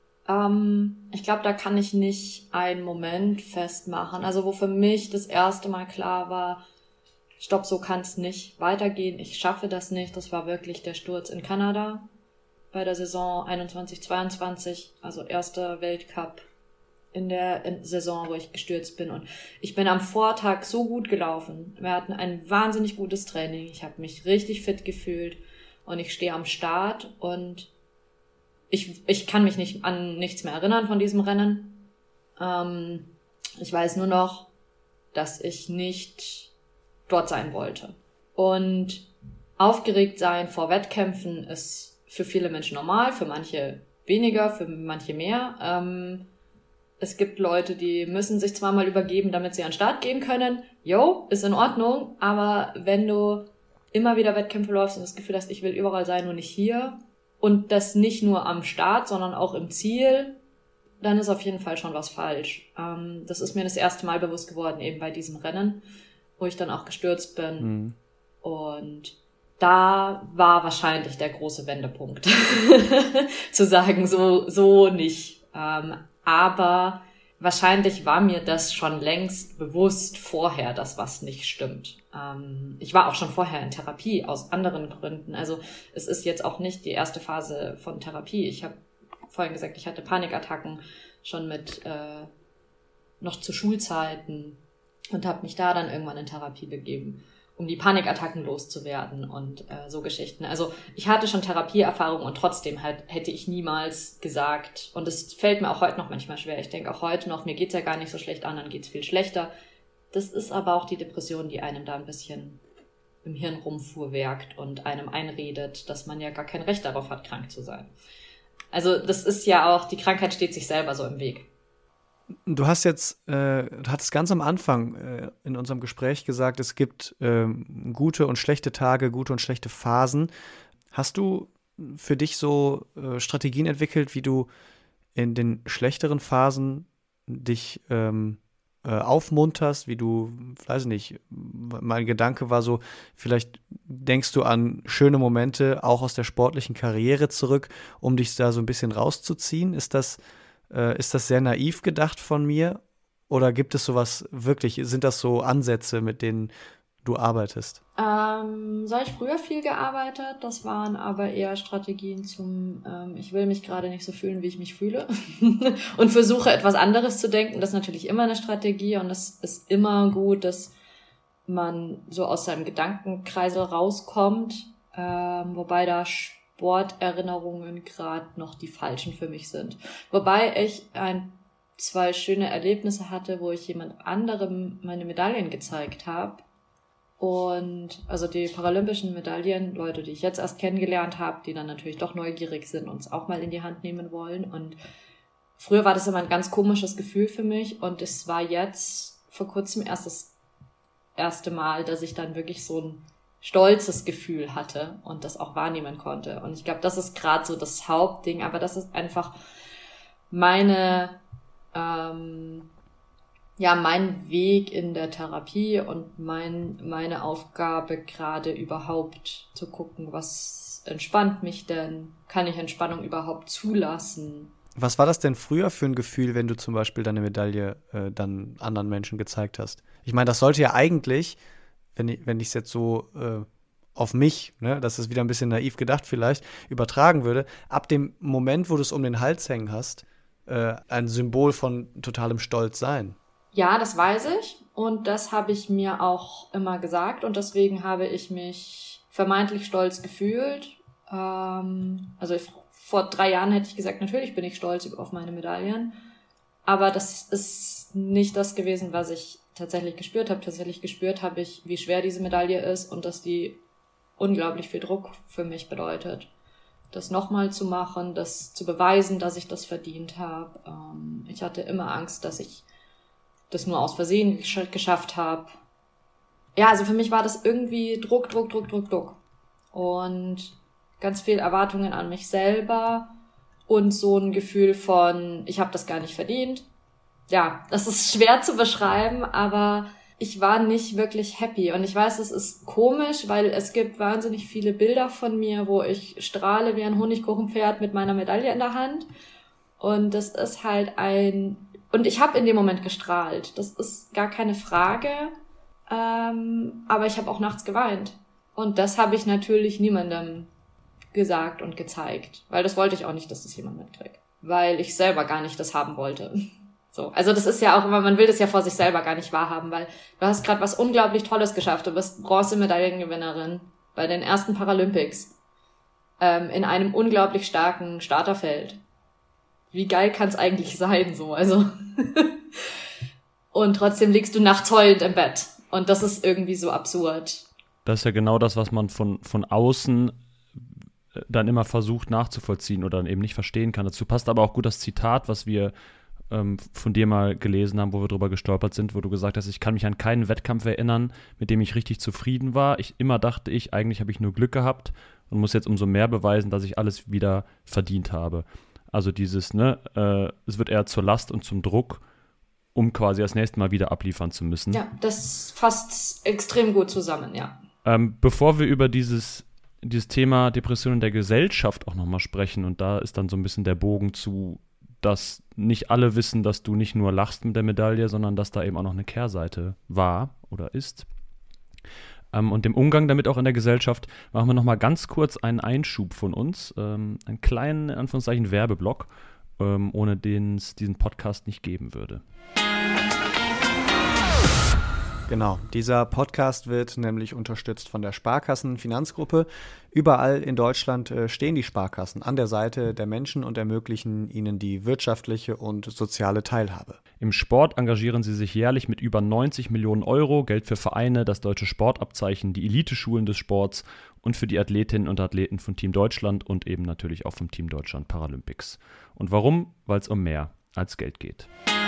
Ähm, ich glaube, da kann ich nicht einen Moment festmachen. Also wo für mich das erste Mal klar war, stopp, so kann es nicht weitergehen, ich schaffe das nicht. Das war wirklich der Sturz in Kanada bei der Saison einundzwanzig zweiundzwanzig, also erster Weltcup in der in Saison, wo ich gestürzt bin. Und ich bin am Vortag so gut gelaufen. Wir hatten ein wahnsinnig gutes Training. Ich habe mich richtig fit gefühlt und ich stehe am Start und ich, ich kann mich nicht an nichts mehr erinnern von diesem Rennen. Ähm, ich weiß nur noch, dass ich nicht dort sein wollte. Und aufgeregt sein vor Wettkämpfen ist für viele Menschen normal, für manche weniger, für manche mehr. Ähm, es gibt Leute, die müssen sich zweimal übergeben, damit sie an den Start gehen können. Jo, ist in Ordnung, aber wenn du immer wieder Wettkämpfe läufst und das Gefühl hast, ich will überall sein, nur nicht hier, und das nicht nur am Start, sondern auch im Ziel, dann ist auf jeden Fall schon was falsch. Ähm, das ist mir das erste Mal bewusst geworden, eben bei diesem Rennen, wo ich dann auch gestürzt bin. Mhm. Und da war wahrscheinlich der große Wendepunkt, zu sagen, so so nicht. Ähm, aber wahrscheinlich war mir das schon längst bewusst vorher, dass was nicht stimmt. Ähm, ich war auch schon vorher in Therapie aus anderen Gründen. Also es ist jetzt auch nicht die erste Phase von Therapie. Ich habe vorhin gesagt, ich hatte Panikattacken schon mit äh, noch zu Schulzeiten und habe mich da dann irgendwann in Therapie begeben, um die Panikattacken loszuwerden und äh, so Geschichten. Also ich hatte schon Therapieerfahrung und trotzdem halt hätte ich niemals gesagt, und es fällt mir auch heute noch manchmal schwer, ich denke auch heute noch, mir geht's ja gar nicht so schlecht, anderen geht's viel schlechter. Das ist aber auch die Depression, die einem da ein bisschen im Hirn rumfuhrwerkt und einem einredet, dass man ja gar kein Recht darauf hat, krank zu sein. Also das ist ja auch, die Krankheit steht sich selber so im Weg. Du hast jetzt, äh, du hattest ganz am Anfang äh, in unserem Gespräch gesagt, es gibt äh, gute und schlechte Tage, gute und schlechte Phasen. Hast du für dich so äh, Strategien entwickelt, wie du in den schlechteren Phasen dich ähm, äh, aufmunterst, wie du, weiß nicht, mein Gedanke war so, vielleicht denkst du an schöne Momente auch aus der sportlichen Karriere zurück, um dich da so ein bisschen rauszuziehen? Ist das Ist das sehr naiv gedacht von mir? Oder gibt es sowas wirklich, sind das so Ansätze, mit denen du arbeitest? Ähm, so habe ich früher viel gearbeitet. Das waren aber eher Strategien zum, ähm, ich will mich gerade nicht so fühlen, wie ich mich fühle. Und versuche etwas anderes zu denken. Das ist natürlich immer eine Strategie und es ist immer gut, dass man so aus seinem Gedankenkreisel rauskommt. Ähm, wobei da Sporterinnerungen gerade noch die falschen für mich sind. Wobei ich ein, zwei schöne Erlebnisse hatte, wo ich jemand anderem meine Medaillen gezeigt habe. Und also die paralympischen Medaillen, Leute, die ich jetzt erst kennengelernt habe, die dann natürlich doch neugierig sind und es auch mal in die Hand nehmen wollen. Und früher war das immer ein ganz komisches Gefühl für mich. Und es war jetzt vor kurzem erst das erste Mal, dass ich dann wirklich so ein stolzes Gefühl hatte und das auch wahrnehmen konnte. Und ich glaube, das ist gerade so das Hauptding, aber das ist einfach meine, ähm, ja, mein Weg in der Therapie und mein, meine Aufgabe gerade überhaupt zu gucken, was entspannt mich denn? Kann ich Entspannung überhaupt zulassen? Was war das denn früher für ein Gefühl, wenn du zum Beispiel deine Medaille äh, dann anderen Menschen gezeigt hast? Ich meine, das sollte ja eigentlich, wenn ich wenn ich es jetzt so äh, auf mich, ne, das ist wieder ein bisschen naiv gedacht vielleicht, übertragen würde, ab dem Moment, wo du es um den Hals hängen hast, äh, ein Symbol von totalem Stolz sein. Ja, das weiß ich und das habe ich mir auch immer gesagt und deswegen habe ich mich vermeintlich stolz gefühlt. Ähm, also ich, vor drei Jahren hätte ich gesagt, natürlich bin ich stolz auf meine Medaillen, aber das ist nicht das gewesen, was ich tatsächlich gespürt habe. Tatsächlich gespürt habe ich, wie schwer diese Medaille ist und dass die unglaublich viel Druck für mich bedeutet. Das nochmal zu machen, das zu beweisen, dass ich das verdient habe. Ähm, ich hatte immer Angst, dass ich das nur aus Versehen gesch- geschafft habe. Ja, also für mich war das irgendwie Druck, Druck, Druck, Druck, Druck. Und ganz viel Erwartungen an mich selber und so ein Gefühl von, ich habe das gar nicht verdient. Ja, das ist schwer zu beschreiben, aber ich war nicht wirklich happy. Und ich weiß, es ist komisch, weil es gibt wahnsinnig viele Bilder von mir, wo ich strahle wie ein Honigkuchenpferd mit meiner Medaille in der Hand. Und das ist halt ein... Und ich habe in dem Moment gestrahlt. Das ist gar keine Frage. Ähm, aber ich habe auch nachts geweint. Und das habe ich natürlich niemandem gesagt und gezeigt. Weil das wollte ich auch nicht, dass das jemand mitkriegt. Weil ich selber gar nicht das haben wollte. So, also das ist ja auch immer, man will das ja vor sich selber gar nicht wahrhaben, weil du hast gerade was unglaublich Tolles geschafft. Du bist Bronzemedaillengewinnerin bei den ersten Paralympics ähm, in einem unglaublich starken Starterfeld. Wie geil kann es eigentlich sein, so, also. Und trotzdem liegst du nachts heulend im Bett. Und das ist irgendwie so absurd. Das ist ja genau das, was man von, von außen dann immer versucht nachzuvollziehen oder dann eben nicht verstehen kann. Dazu passt aber auch gut das Zitat, was wir ähm, von dir mal gelesen haben, wo wir drüber gestolpert sind, wo du gesagt hast, ich kann mich an keinen Wettkampf erinnern, mit dem ich richtig zufrieden war. Ich immer dachte ich, eigentlich habe ich nur Glück gehabt und muss jetzt umso mehr beweisen, dass ich alles wieder verdient habe. Also dieses, ne, äh, es wird eher zur Last und zum Druck, um quasi das nächste Mal wieder abliefern zu müssen. Ja, das fasst extrem gut zusammen, ja. Ähm, bevor wir über dieses, dieses Thema Depression in der Gesellschaft auch nochmal sprechen, und da ist dann so ein bisschen der Bogen zu, dass nicht alle wissen, dass du nicht nur lachst mit der Medaille, sondern dass da eben auch noch eine Kehrseite war oder ist. Ähm, und dem Umgang damit auch in der Gesellschaft machen wir nochmal ganz kurz einen Einschub von uns, ähm, einen kleinen, in Anführungszeichen, Werbeblock, ähm, ohne den es diesen Podcast nicht geben würde. Genau, dieser Podcast wird nämlich unterstützt von der Sparkassen-Finanzgruppe. Überall in Deutschland äh, stehen die Sparkassen an der Seite der Menschen und ermöglichen ihnen die wirtschaftliche und soziale Teilhabe. Im Sport engagieren sie sich jährlich mit über neunzig Millionen Euro, Geld für Vereine, das deutsche Sportabzeichen, die Eliteschulen des Sports und für die Athletinnen und Athleten von Team Deutschland und eben natürlich auch vom Team Deutschland Paralympics. Und warum? Weil es um mehr als Geld geht.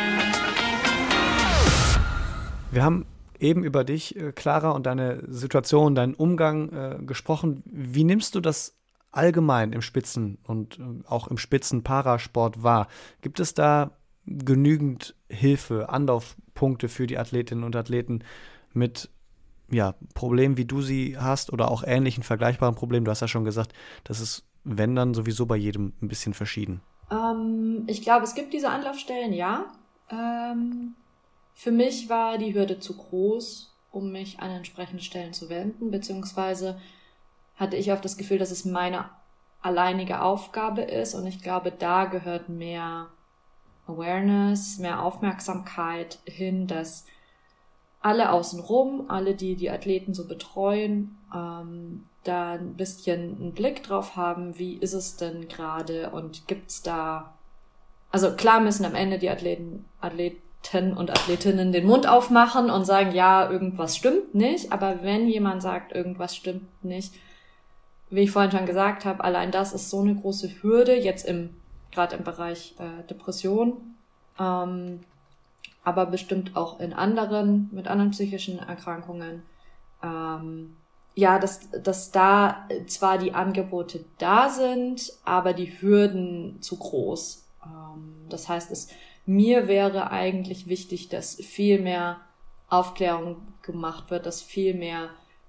Wir haben eben über dich, äh, Clara, und deine Situation, deinen Umgang äh, gesprochen. Wie nimmst du das allgemein im Spitzen- und äh, auch im Spitzen-Parasport wahr? Gibt es da genügend Hilfe, Anlaufpunkte für die Athletinnen und Athleten mit ja, Problemen, wie du sie hast oder auch ähnlichen vergleichbaren Problemen? Du hast ja schon gesagt, das ist, wenn dann, sowieso bei jedem ein bisschen verschieden. Ähm, ich glaube, es gibt diese Anlaufstellen, ja. Ähm Für mich war die Hürde zu groß, um mich an entsprechende Stellen zu wenden, beziehungsweise hatte ich oft das Gefühl, dass es meine alleinige Aufgabe ist, und ich glaube, da gehört mehr Awareness, mehr Aufmerksamkeit hin, dass alle außenrum, alle, die die Athleten so betreuen, ähm, da ein bisschen einen Blick drauf haben, wie ist es denn gerade und gibt's da, also klar müssen am Ende die Athleten, Athleten und Athletinnen den Mund aufmachen und sagen, ja, irgendwas stimmt nicht. Aber wenn jemand sagt, irgendwas stimmt nicht, wie ich vorhin schon gesagt habe, allein das ist so eine große Hürde, jetzt im gerade im Bereich äh, Depression, ähm, aber bestimmt auch in anderen, mit anderen psychischen Erkrankungen. Ähm, ja, dass, dass da zwar die Angebote da sind, aber die Hürden zu groß. Ähm, das heißt, es Mir wäre eigentlich wichtig, dass viel mehr Aufklärung gemacht wird, dass viel mehr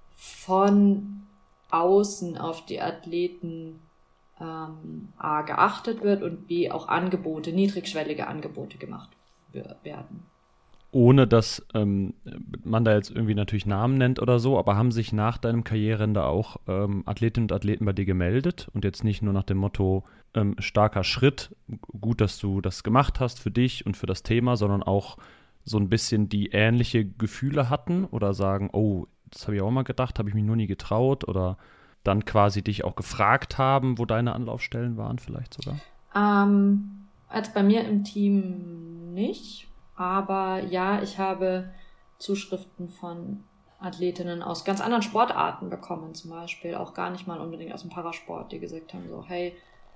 von außen auf die Athleten ähm, A geachtet wird und B auch Angebote, niedrigschwellige Angebote gemacht werden. Ohne dass ähm, man da jetzt irgendwie natürlich Namen nennt oder so, aber haben sich nach deinem Karriereende auch ähm, Athletinnen und Athleten bei dir gemeldet und jetzt nicht nur nach dem Motto ähm, starker Schritt, gut, dass du das gemacht hast für dich und für das Thema, sondern auch so ein bisschen die ähnliche Gefühle hatten oder sagen, oh, das habe ich auch mal gedacht, habe ich mich nur nie getraut, oder dann quasi dich auch gefragt haben, wo deine Anlaufstellen waren vielleicht sogar? Ähm, als bei mir im Team nicht. Aber ja, ich habe Zuschriften von Athletinnen aus ganz anderen Sportarten bekommen, zum Beispiel auch gar nicht mal unbedingt aus dem Parasport, die gesagt haben so, hey,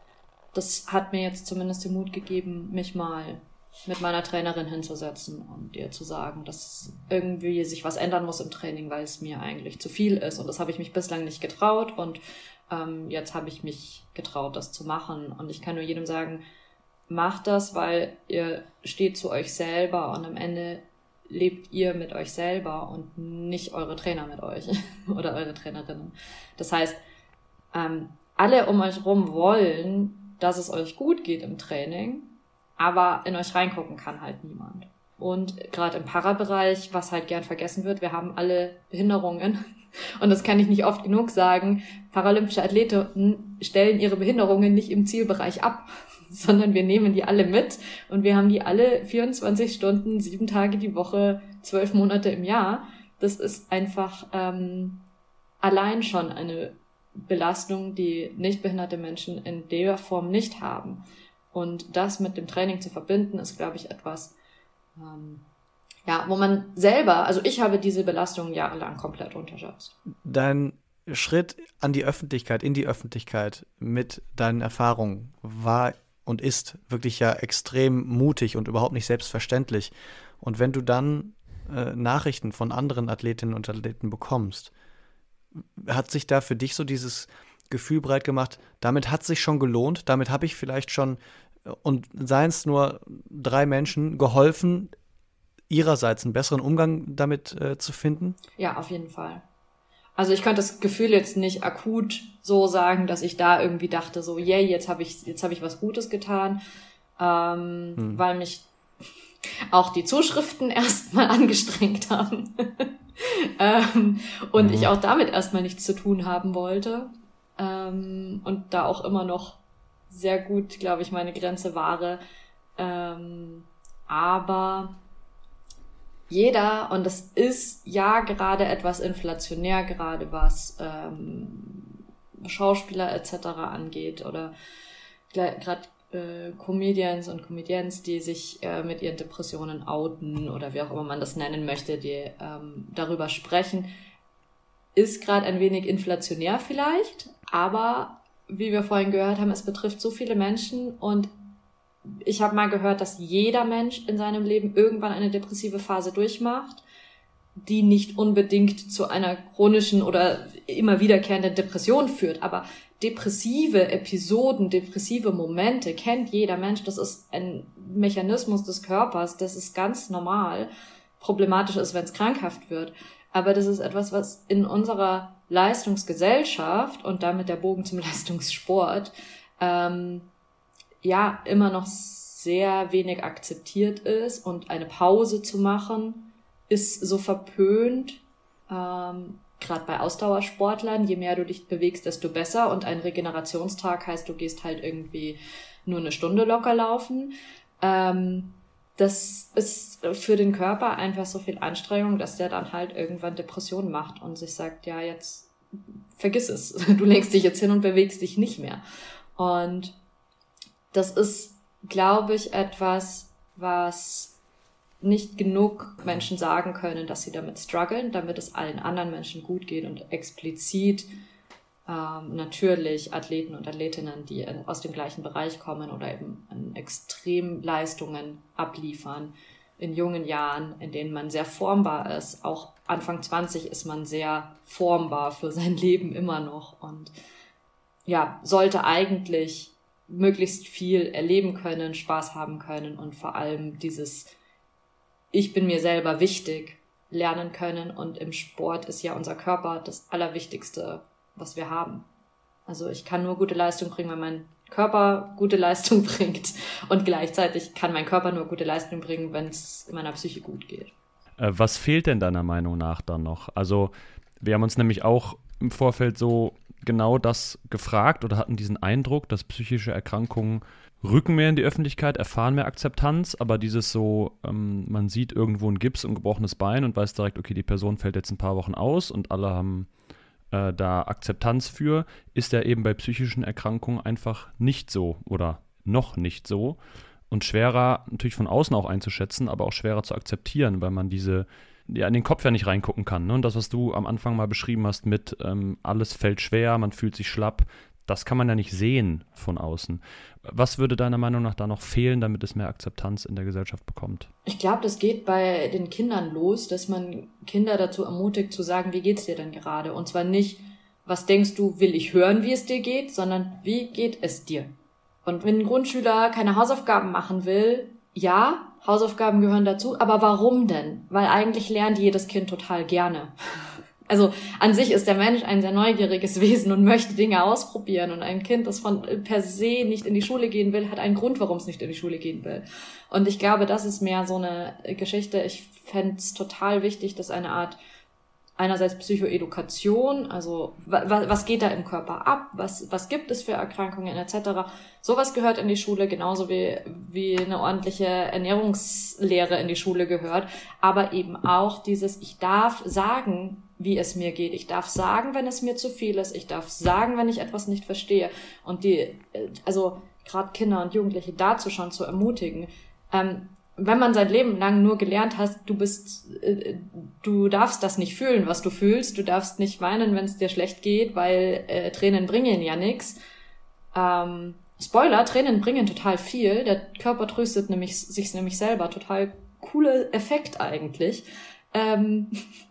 das hat mir jetzt zumindest den Mut gegeben, mich mal mit meiner Trainerin hinzusetzen und ihr zu sagen, dass irgendwie sich was ändern muss im Training, weil es mir eigentlich zu viel ist. Und das habe ich mich bislang nicht getraut, und ähm, jetzt habe ich mich getraut, das zu machen. Und ich kann nur jedem sagen, macht das, weil ihr steht zu euch selber und am Ende lebt ihr mit euch selber und nicht eure Trainer mit euch oder eure Trainerinnen. Das heißt, ähm, alle um euch rum wollen, dass es euch gut geht im Training, aber in euch reingucken kann halt niemand. Und gerade im Parabereich, was halt gern vergessen wird, wir haben alle Behinderungen. Und das kann ich nicht oft genug sagen. Paralympische Athleten stellen ihre Behinderungen nicht im Zielbereich ab, sondern wir nehmen die alle mit, und wir haben die alle vierundzwanzig Stunden, sieben Tage die Woche, zwölf Monate im Jahr. Das ist einfach ähm, allein schon eine Belastung, die nicht behinderte Menschen in der Form nicht haben. Und das mit dem Training zu verbinden, ist, glaube ich, etwas, ähm, ja, wo man selber, also ich habe diese Belastung jahrelang komplett unterschätzt. Dein Schritt an die Öffentlichkeit, in die Öffentlichkeit mit deinen Erfahrungen war und ist wirklich ja extrem mutig und überhaupt nicht selbstverständlich. Und wenn du dann äh, Nachrichten von anderen Athletinnen und Athleten bekommst, hat sich da für dich so dieses Gefühl breit gemacht, damit hat sich schon gelohnt, damit habe ich vielleicht schon, und seien es nur drei Menschen, geholfen, ihrerseits einen besseren Umgang damit äh, zu finden? Ja, auf jeden Fall. Also ich könnte das Gefühl jetzt nicht akut so sagen, dass ich da irgendwie dachte, so, yay, jetzt habe ich jetzt habe ich was Gutes getan, ähm, hm. weil mich auch die Zuschriften erstmal angestrengt haben ähm, und mhm. ich auch damit erstmal nichts zu tun haben wollte ähm, und da auch immer noch sehr gut, glaube ich, meine Grenze wahre. Ähm, aber jeder, und das ist ja gerade etwas inflationär, gerade was ähm, Schauspieler et cetera angeht oder gerade äh, Comedians und Comedians, die sich äh, mit ihren Depressionen outen oder wie auch immer man das nennen möchte, die ähm, darüber sprechen, ist gerade ein wenig inflationär vielleicht, aber wie wir vorhin gehört haben, es betrifft so viele Menschen und ich habe mal gehört, dass jeder Mensch in seinem Leben irgendwann eine depressive Phase durchmacht, die nicht unbedingt zu einer chronischen oder immer wiederkehrenden Depression führt. Aber depressive Episoden, depressive Momente kennt jeder Mensch. Das ist ein Mechanismus des Körpers. Das ist ganz normal. Problematisch ist, wenn es krankhaft wird. Aber das ist etwas, was in unserer Leistungsgesellschaft und damit der Bogen zum Leistungssport ähm, ja immer noch sehr wenig akzeptiert ist. Und eine Pause zu machen ist so verpönt, ähm, gerade bei Ausdauersportlern. Je mehr du dich bewegst, desto besser. Und ein Regenerationstag heißt, du gehst halt irgendwie nur eine Stunde locker laufen. Ähm, das ist für den Körper einfach so viel Anstrengung, dass der dann halt irgendwann Depressionen macht und sich sagt, ja, jetzt vergiss es. Du legst dich jetzt hin und bewegst dich nicht mehr. Und das ist, glaube ich, etwas, was nicht genug Menschen sagen können, dass sie damit strugglen, damit es allen anderen Menschen gut geht und explizit ähm, natürlich Athleten und Athletinnen, die in, aus dem gleichen Bereich kommen oder eben in Extremleistungen abliefern in jungen Jahren, in denen man sehr formbar ist. Auch Anfang zwanzig ist man sehr formbar für sein Leben immer noch und ja, sollte eigentlich möglichst viel erleben können, Spaß haben können und vor allem dieses Ich bin mir selber wichtig lernen können. Und im Sport ist ja unser Körper das Allerwichtigste, was wir haben. Also ich kann nur gute Leistung bringen, wenn mein Körper gute Leistung bringt. Und gleichzeitig kann mein Körper nur gute Leistung bringen, wenn es meiner Psyche gut geht. Äh, was fehlt denn deiner Meinung nach dann noch? Also wir haben uns nämlich auch im Vorfeld so genau das gefragt oder hatten diesen Eindruck, dass psychische Erkrankungen rücken mehr in die Öffentlichkeit, erfahren mehr Akzeptanz, aber dieses so, ähm, man sieht irgendwo einen Gips und gebrochenes Bein und weiß direkt, okay, die Person fällt jetzt ein paar Wochen aus und alle haben äh, da Akzeptanz für, ist ja eben bei psychischen Erkrankungen einfach nicht so oder noch nicht so und schwerer natürlich von außen auch einzuschätzen, aber auch schwerer zu akzeptieren, weil man diese ja in den Kopf ja nicht reingucken kann. Ne? Und das, was du am Anfang mal beschrieben hast mit ähm, alles fällt schwer, man fühlt sich schlapp, das kann man ja nicht sehen von außen. Was würde deiner Meinung nach da noch fehlen, damit es mehr Akzeptanz in der Gesellschaft bekommt? Ich glaube, das geht bei den Kindern los, dass man Kinder dazu ermutigt zu sagen, wie geht's dir denn gerade? Und zwar nicht, was denkst du, will ich hören, wie es dir geht, sondern wie geht es dir? Und wenn ein Grundschüler keine Hausaufgaben machen will, ja, Hausaufgaben gehören dazu, aber warum denn? Weil eigentlich lernt jedes Kind total gerne. Also an sich ist der Mensch ein sehr neugieriges Wesen und möchte Dinge ausprobieren. Und ein Kind, das von per se nicht in die Schule gehen will, hat einen Grund, warum es nicht in die Schule gehen will. Und ich glaube, das ist mehr so eine Geschichte. Ich fände es total wichtig, dass eine Art einerseits Psychoedukation, also wa- was geht da im Körper ab, was was gibt es für Erkrankungen et cetera. Sowas gehört in die Schule, genauso wie wie eine ordentliche Ernährungslehre in die Schule gehört. Aber eben auch dieses, ich darf sagen, wie es mir geht. Ich darf sagen, wenn es mir zu viel ist. Ich darf sagen, wenn ich etwas nicht verstehe. Und die, also gerade Kinder und Jugendliche dazu schon zu ermutigen. Ähm, wenn man sein Leben lang nur gelernt hat, du bist, äh, du darfst das nicht fühlen, was du fühlst. Du darfst nicht weinen, wenn es dir schlecht geht, weil äh, Tränen bringen ja nichts. Ähm, Spoiler, Tränen bringen total viel. Der Körper tröstet nämlich sich nämlich selber. Total cooler Effekt eigentlich. Ähm,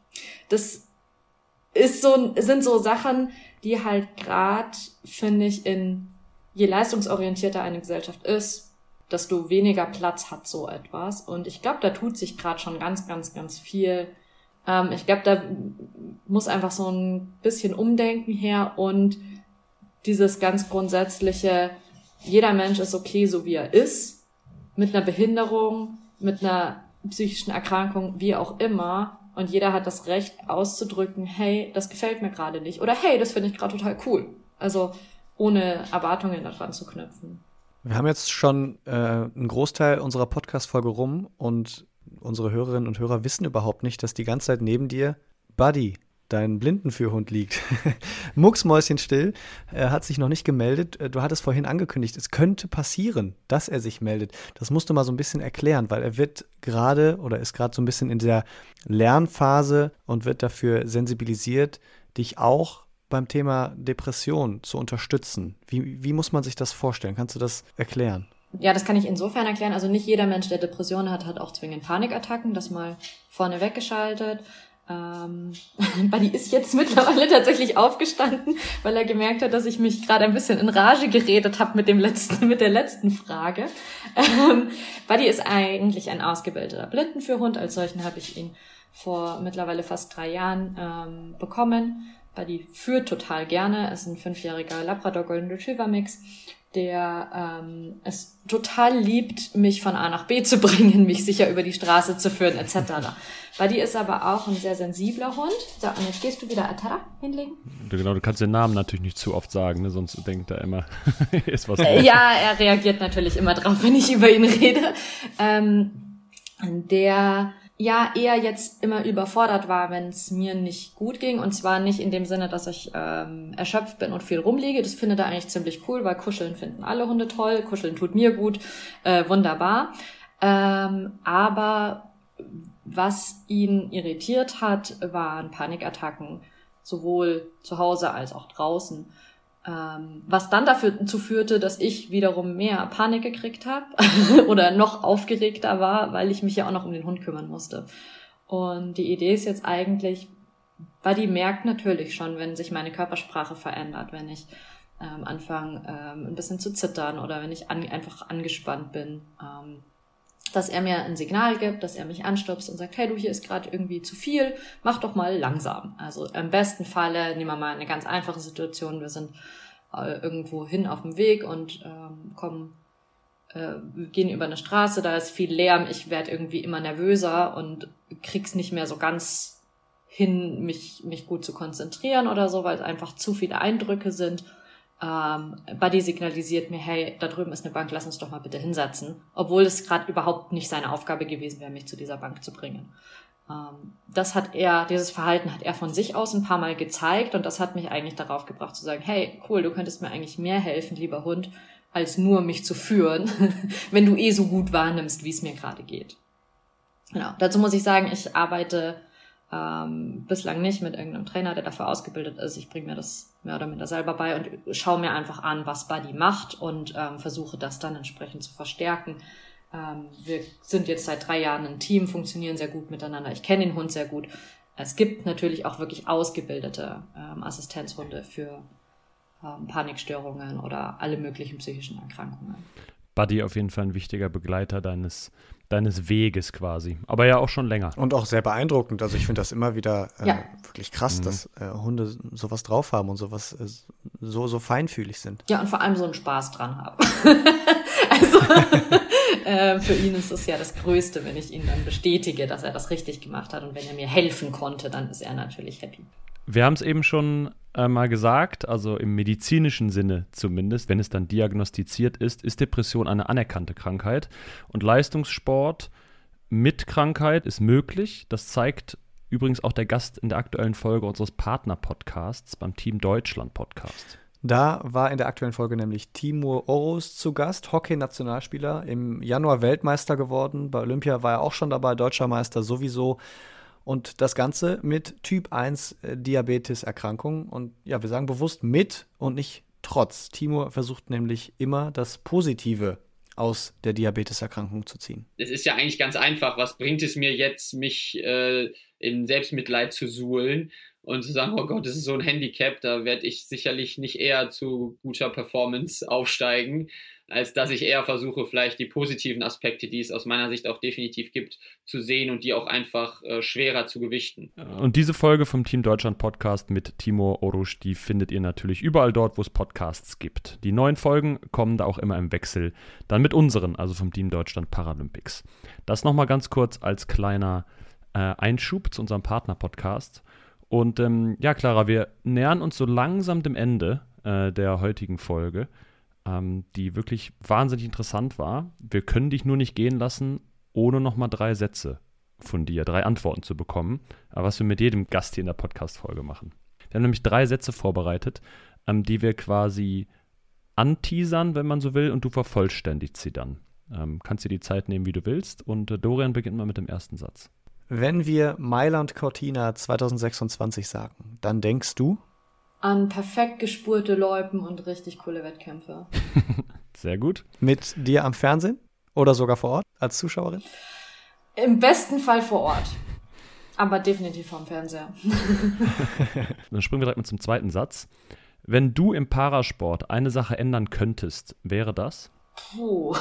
das ist so, sind so Sachen, die halt gerade, finde ich, in je leistungsorientierter eine Gesellschaft ist, desto weniger Platz hat so etwas. Und ich glaube, da tut sich gerade schon ganz, ganz, ganz viel. Ähm, ich glaube, da muss einfach so ein bisschen Umdenken her und dieses ganz grundsätzliche, jeder Mensch ist okay, so wie er ist, mit einer Behinderung, mit einer psychischen Erkrankung, wie auch immer. Und jeder hat das Recht auszudrücken, hey, das gefällt mir gerade nicht. Oder hey, das finde ich gerade total cool. Also ohne Erwartungen daran zu knüpfen. Wir haben jetzt schon äh, einen Großteil unserer Podcast-Folge rum und unsere Hörerinnen und Hörer wissen überhaupt nicht, dass die ganze Zeit neben dir Buddy, dein Blindenführhund, liegt. Mucksmäuschenstill, er hat sich noch nicht gemeldet. Du hattest vorhin angekündigt, es könnte passieren, dass er sich meldet. Das musst du mal so ein bisschen erklären, weil er wird gerade oder ist gerade so ein bisschen in der Lernphase und wird dafür sensibilisiert, dich auch beim Thema Depression zu unterstützen. Wie, wie muss man sich das vorstellen? Kannst du das erklären? Ja, das kann ich insofern erklären. Also nicht jeder Mensch, der Depressionen hat, hat auch zwingend Panikattacken. Das mal vorne weggeschaltet. Ähm, Buddy ist jetzt mittlerweile tatsächlich aufgestanden, weil er gemerkt hat, dass ich mich gerade ein bisschen in Rage geredet habe mit dem letzten, mit der letzten Frage. Ähm, Buddy ist eigentlich ein ausgebildeter Blindenführhund. Als solchen habe ich ihn vor mittlerweile fast drei Jahren ähm, bekommen. Buddy führt total gerne. Er ist ein fünfjähriger Labrador Golden Retriever Mix, der ähm, es total liebt, mich von A nach B zu bringen, mich sicher über die Straße zu führen, et cetera. Buddy ist aber auch ein sehr sensibler Hund. So, und jetzt gehst du wieder Atara hinlegen. Genau, du kannst den Namen natürlich nicht zu oft sagen, ne? Sonst denkt er immer, ist was. Äh, ja, er reagiert natürlich immer drauf, wenn ich über ihn rede. Ähm, der ja eher jetzt immer überfordert war, wenn es mir nicht gut ging. Und zwar nicht in dem Sinne, dass ich ähm, erschöpft bin und viel rumliege. Das findet er eigentlich ziemlich cool, weil Kuscheln finden alle Hunde toll. Kuscheln tut mir gut. Äh, wunderbar. Ähm, aber was ihn irritiert hat, waren Panikattacken, sowohl zu Hause als auch draußen. Ähm, was dann dazu führte, dass ich wiederum mehr Panik gekriegt habe oder noch aufgeregter war, weil ich mich ja auch noch um den Hund kümmern musste. Und die Idee ist jetzt eigentlich, Buddy merkt natürlich schon, wenn sich meine Körpersprache verändert, wenn ich ähm, anfange ähm, ein bisschen zu zittern oder wenn ich an, einfach angespannt bin, ähm, dass er mir ein Signal gibt, dass er mich anstupst und sagt, hey, du, hier ist gerade irgendwie zu viel, mach doch mal langsam. Also im besten Falle, nehmen wir mal eine ganz einfache Situation, wir sind äh, irgendwo hin auf dem Weg und ähm, kommen, äh, gehen über eine Straße, da ist viel Lärm, ich werde irgendwie immer nervöser und krieg's nicht mehr so ganz hin, mich, mich gut zu konzentrieren oder so, weil es einfach zu viele Eindrücke sind. Ähm, Buddy signalisiert mir, hey, da drüben ist eine Bank, lass uns doch mal bitte hinsetzen. Obwohl es gerade überhaupt nicht seine Aufgabe gewesen wäre, mich zu dieser Bank zu bringen. Ähm, das hat er, dieses Verhalten hat er von sich aus ein paar Mal gezeigt und das hat mich eigentlich darauf gebracht zu sagen, hey, cool, du könntest mir eigentlich mehr helfen, lieber Hund, als nur mich zu führen, wenn du eh so gut wahrnimmst, wie es mir gerade geht. Genau. Dazu muss ich sagen, ich arbeite Ähm, bislang nicht mit irgendeinem Trainer, der dafür ausgebildet ist. Ich bringe mir das mehr oder minder selber bei und schaue mir einfach an, was Buddy macht und ähm, versuche das dann entsprechend zu verstärken. Ähm, wir sind jetzt seit drei Jahren ein Team, funktionieren sehr gut miteinander. Ich kenne den Hund sehr gut. Es gibt natürlich auch wirklich ausgebildete ähm, Assistenzhunde für ähm, Panikstörungen oder alle möglichen psychischen Erkrankungen. Buddy auf jeden Fall ein wichtiger Begleiter deines deines Weges quasi, aber ja auch schon länger. Und auch sehr beeindruckend. Also ich finde das immer wieder äh, ja. wirklich krass, mhm. dass äh, Hunde sowas drauf haben und sowas äh, so, so feinfühlig sind. Ja, und vor allem so einen Spaß dran haben. Also äh, für ihn ist es ja das Größte, wenn ich ihn dann bestätige, dass er das richtig gemacht hat und wenn er mir helfen konnte, dann ist er natürlich happy. Wir haben es eben schon äh, mal gesagt, also im medizinischen Sinne zumindest, wenn es dann diagnostiziert ist, ist Depression eine anerkannte Krankheit. Und Leistungssport mit Krankheit ist möglich. Das zeigt übrigens auch der Gast in der aktuellen Folge unseres Partner-Podcasts beim Team Deutschland Podcast. Da war in der aktuellen Folge nämlich Timur Orus zu Gast, Hockey-Nationalspieler, im Januar Weltmeister geworden. Bei Olympia war er auch schon dabei, Deutscher Meister sowieso. Und das Ganze mit Typ eins Diabetes-Erkrankung. Und ja, wir sagen bewusst mit und nicht trotz. Timur versucht nämlich immer das Positive aus der Diabetes-Erkrankung zu ziehen. Es ist ja eigentlich ganz einfach. Was bringt es mir jetzt, mich äh, in Selbstmitleid zu suhlen und zu sagen, oh Gott, das ist so ein Handicap, da werde ich sicherlich nicht eher zu guter Performance aufsteigen, als dass ich eher versuche, vielleicht die positiven Aspekte, die es aus meiner Sicht auch definitiv gibt, zu sehen und die auch einfach äh, schwerer zu gewichten. Und diese Folge vom Team Deutschland Podcast mit Timur Orus, die findet ihr natürlich überall dort, wo es Podcasts gibt. Die neuen Folgen kommen da auch immer im Wechsel, dann mit unseren, also vom Team Deutschland Paralympics. Das nochmal ganz kurz als kleiner äh, Einschub zu unserem Partner-Podcast. Und ähm, ja, Clara, wir nähern uns so langsam dem Ende äh, der heutigen Folge, die wirklich wahnsinnig interessant war. Wir können dich nur nicht gehen lassen, ohne nochmal drei Sätze von dir, drei Antworten zu bekommen, was wir mit jedem Gast hier in der Podcast-Folge machen. Wir haben nämlich drei Sätze vorbereitet, ähm, die wir quasi anteasern, wenn man so will, und du vervollständigst sie dann. Ähm, kannst dir die Zeit nehmen, wie du willst. Und äh, Dorian beginnt mal mit dem ersten Satz. Wenn wir Mailand Cortina zwanzig sechsundzwanzig sagen, dann denkst du? An perfekt gespurte Loipen und richtig coole Wettkämpfe. Sehr gut. Mit dir am Fernsehen oder sogar vor Ort als Zuschauerin? Im besten Fall vor Ort. Aber definitiv vom Fernseher. Dann springen wir direkt mal zum zweiten Satz. Wenn du im Parasport eine Sache ändern könntest, wäre das? Puh.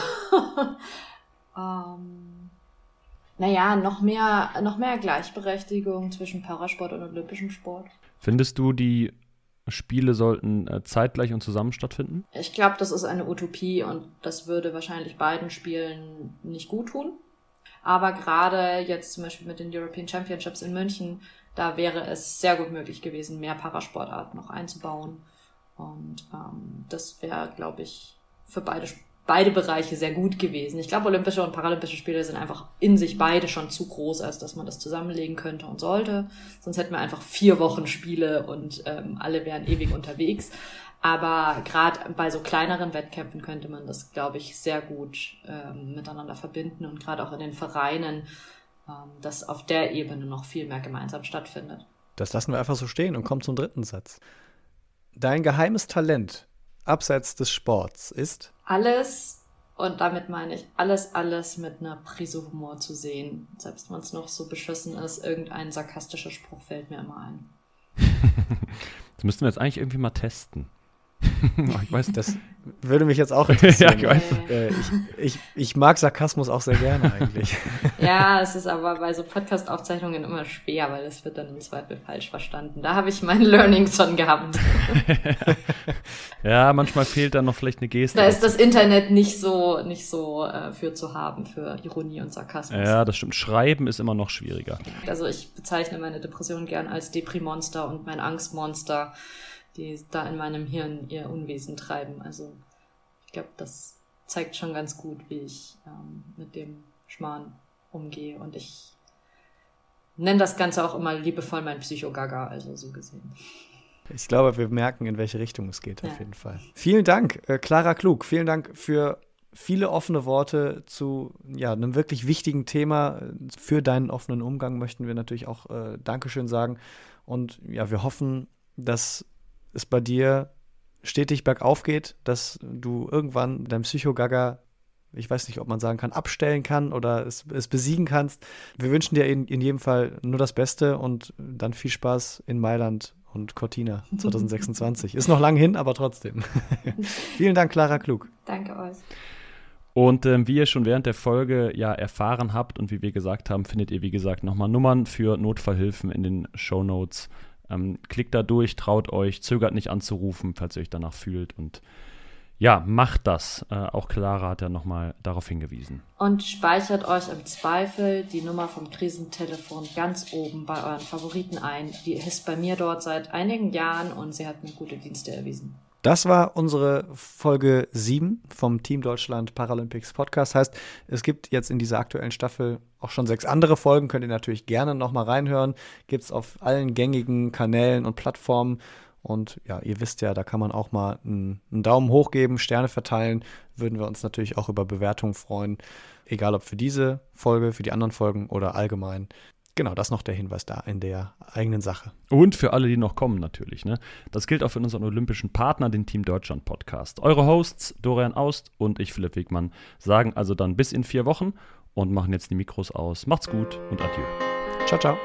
ähm, naja, noch mehr, noch mehr Gleichberechtigung zwischen Parasport und olympischem Sport. Findest du, die Spiele sollten äh, zeitgleich und zusammen stattfinden? Ich glaube, das ist eine Utopie und das würde wahrscheinlich beiden Spielen nicht gut tun. Aber gerade jetzt zum Beispiel mit den European Championships in München, da wäre es sehr gut möglich gewesen, mehr Parasportarten noch einzubauen. Und ähm, das wäre, glaube ich, für beide, beide Bereiche sehr gut gewesen. Ich glaube, olympische und paralympische Spiele sind einfach in sich beide schon zu groß, als dass man das zusammenlegen könnte und sollte. Sonst hätten wir einfach vier Wochen Spiele und ähm, alle wären ewig unterwegs. Aber gerade bei so kleineren Wettkämpfen könnte man das, glaube ich, sehr gut ähm, miteinander verbinden und gerade auch in den Vereinen, ähm, dass auf der Ebene noch viel mehr gemeinsam stattfindet. Das lassen wir einfach so stehen und kommen zum dritten Satz. Dein geheimes Talent abseits des Sports ist? Alles, und damit meine ich alles, alles mit einer Prise Humor zu sehen. Selbst wenn es noch so beschissen ist, irgendein sarkastischer Spruch fällt mir immer ein. Das müssten wir jetzt eigentlich irgendwie mal testen. Ich weiß, das würde mich jetzt auch interessieren. Ja, ich, weiß. Äh, ich, ich, ich mag Sarkasmus auch sehr gerne eigentlich. Ja, es ist aber bei so Podcast-Aufzeichnungen immer schwer, weil es wird dann im Zweifel falsch verstanden. Da habe ich mein Learning schon gehabt. Ja, manchmal fehlt dann noch vielleicht eine Geste. Da ist das Internet nicht so, nicht so äh, für zu haben, für Ironie und Sarkasmus. Ja, das stimmt. Schreiben ist immer noch schwieriger. Also ich bezeichne meine Depression gern als Deprimonster und mein Angstmonster, die da in meinem Hirn ihr Unwesen treiben. Also ich glaube, das zeigt schon ganz gut, wie ich ähm, mit dem Schmarrn umgehe. Und ich nenne das Ganze auch immer liebevoll mein Psychogaga, also so gesehen. Ich glaube, wir merken, in welche Richtung es geht, ja. Auf jeden Fall. Vielen Dank, äh, Clara Klug. Vielen Dank für viele offene Worte zu ja, einem wirklich wichtigen Thema. Für deinen offenen Umgang möchten wir natürlich auch äh, Dankeschön sagen. Und ja, wir hoffen, dass es bei dir stetig bergauf geht, dass du irgendwann dein Psychogaga, ich weiß nicht, ob man sagen kann, abstellen kann oder es, es besiegen kannst. Wir wünschen dir in, in jedem Fall nur das Beste und dann viel Spaß in Mailand und Cortina zwanzig sechsundzwanzig. Ist noch lang hin, aber trotzdem. Vielen Dank, Clara Klug. Danke euch. Und ähm, wie ihr schon während der Folge ja erfahren habt und wie wir gesagt haben, findet ihr, wie gesagt, nochmal Nummern für Notfallhilfen in den Shownotes. Ähm, klickt da durch, traut euch, zögert nicht anzurufen, falls ihr euch danach fühlt. Und ja, macht das. Äh, auch Clara hat ja nochmal darauf hingewiesen. Und speichert euch im Zweifel die Nummer vom Krisentelefon ganz oben bei euren Favoriten ein. Die ist bei mir dort seit einigen Jahren und sie hat mir gute Dienste erwiesen. Das war unsere Folge sieben vom Team Deutschland Paralympics Podcast. Heißt, es gibt jetzt in dieser aktuellen Staffel auch schon sechs andere Folgen. Könnt ihr natürlich gerne nochmal reinhören. Gibt es auf allen gängigen Kanälen und Plattformen. Und ja, ihr wisst ja, da kann man auch mal einen, einen Daumen hoch geben, Sterne verteilen. Würden wir uns natürlich auch über Bewertungen freuen. Egal ob für diese Folge, für die anderen Folgen oder allgemein. Genau, das ist noch der Hinweis da in der eigenen Sache. Und für alle, die noch kommen natürlich. Ne? Das gilt auch für unseren olympischen Partner, den Team Deutschland Podcast. Eure Hosts Dorian Aust und ich, Philipp Wegmann, sagen also dann bis in vier Wochen und machen jetzt die Mikros aus. Macht's gut und adieu. Ciao, ciao.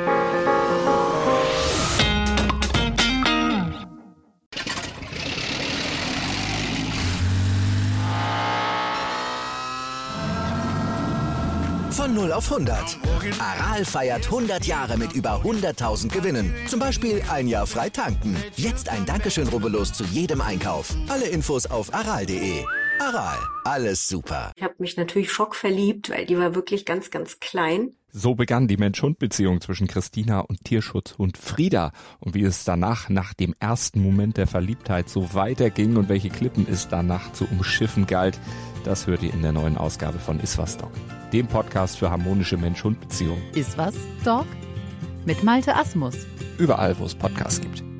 Von null auf hundert. Aral feiert hundert Jahre mit über hunderttausend Gewinnen. Zum Beispiel ein Jahr frei tanken. Jetzt ein Dankeschön, rubbellos zu jedem Einkauf. Alle Infos auf aral punkt de. Aral, alles super. Ich habe mich natürlich schockverliebt, weil die war wirklich ganz, ganz klein. So begann die Mensch-Hund-Beziehung zwischen Christina und Tierschutzhund Frieda. Und wie es danach, nach dem ersten Moment der Verliebtheit, so weiterging und welche Klippen es danach zu umschiffen galt, das hört ihr in der neuen Ausgabe von Iswas Dog, dem Podcast für harmonische Mensch-Hund-Beziehungen. Iswas Dog? Mit Malte Asmus. Überall, wo es Podcasts gibt.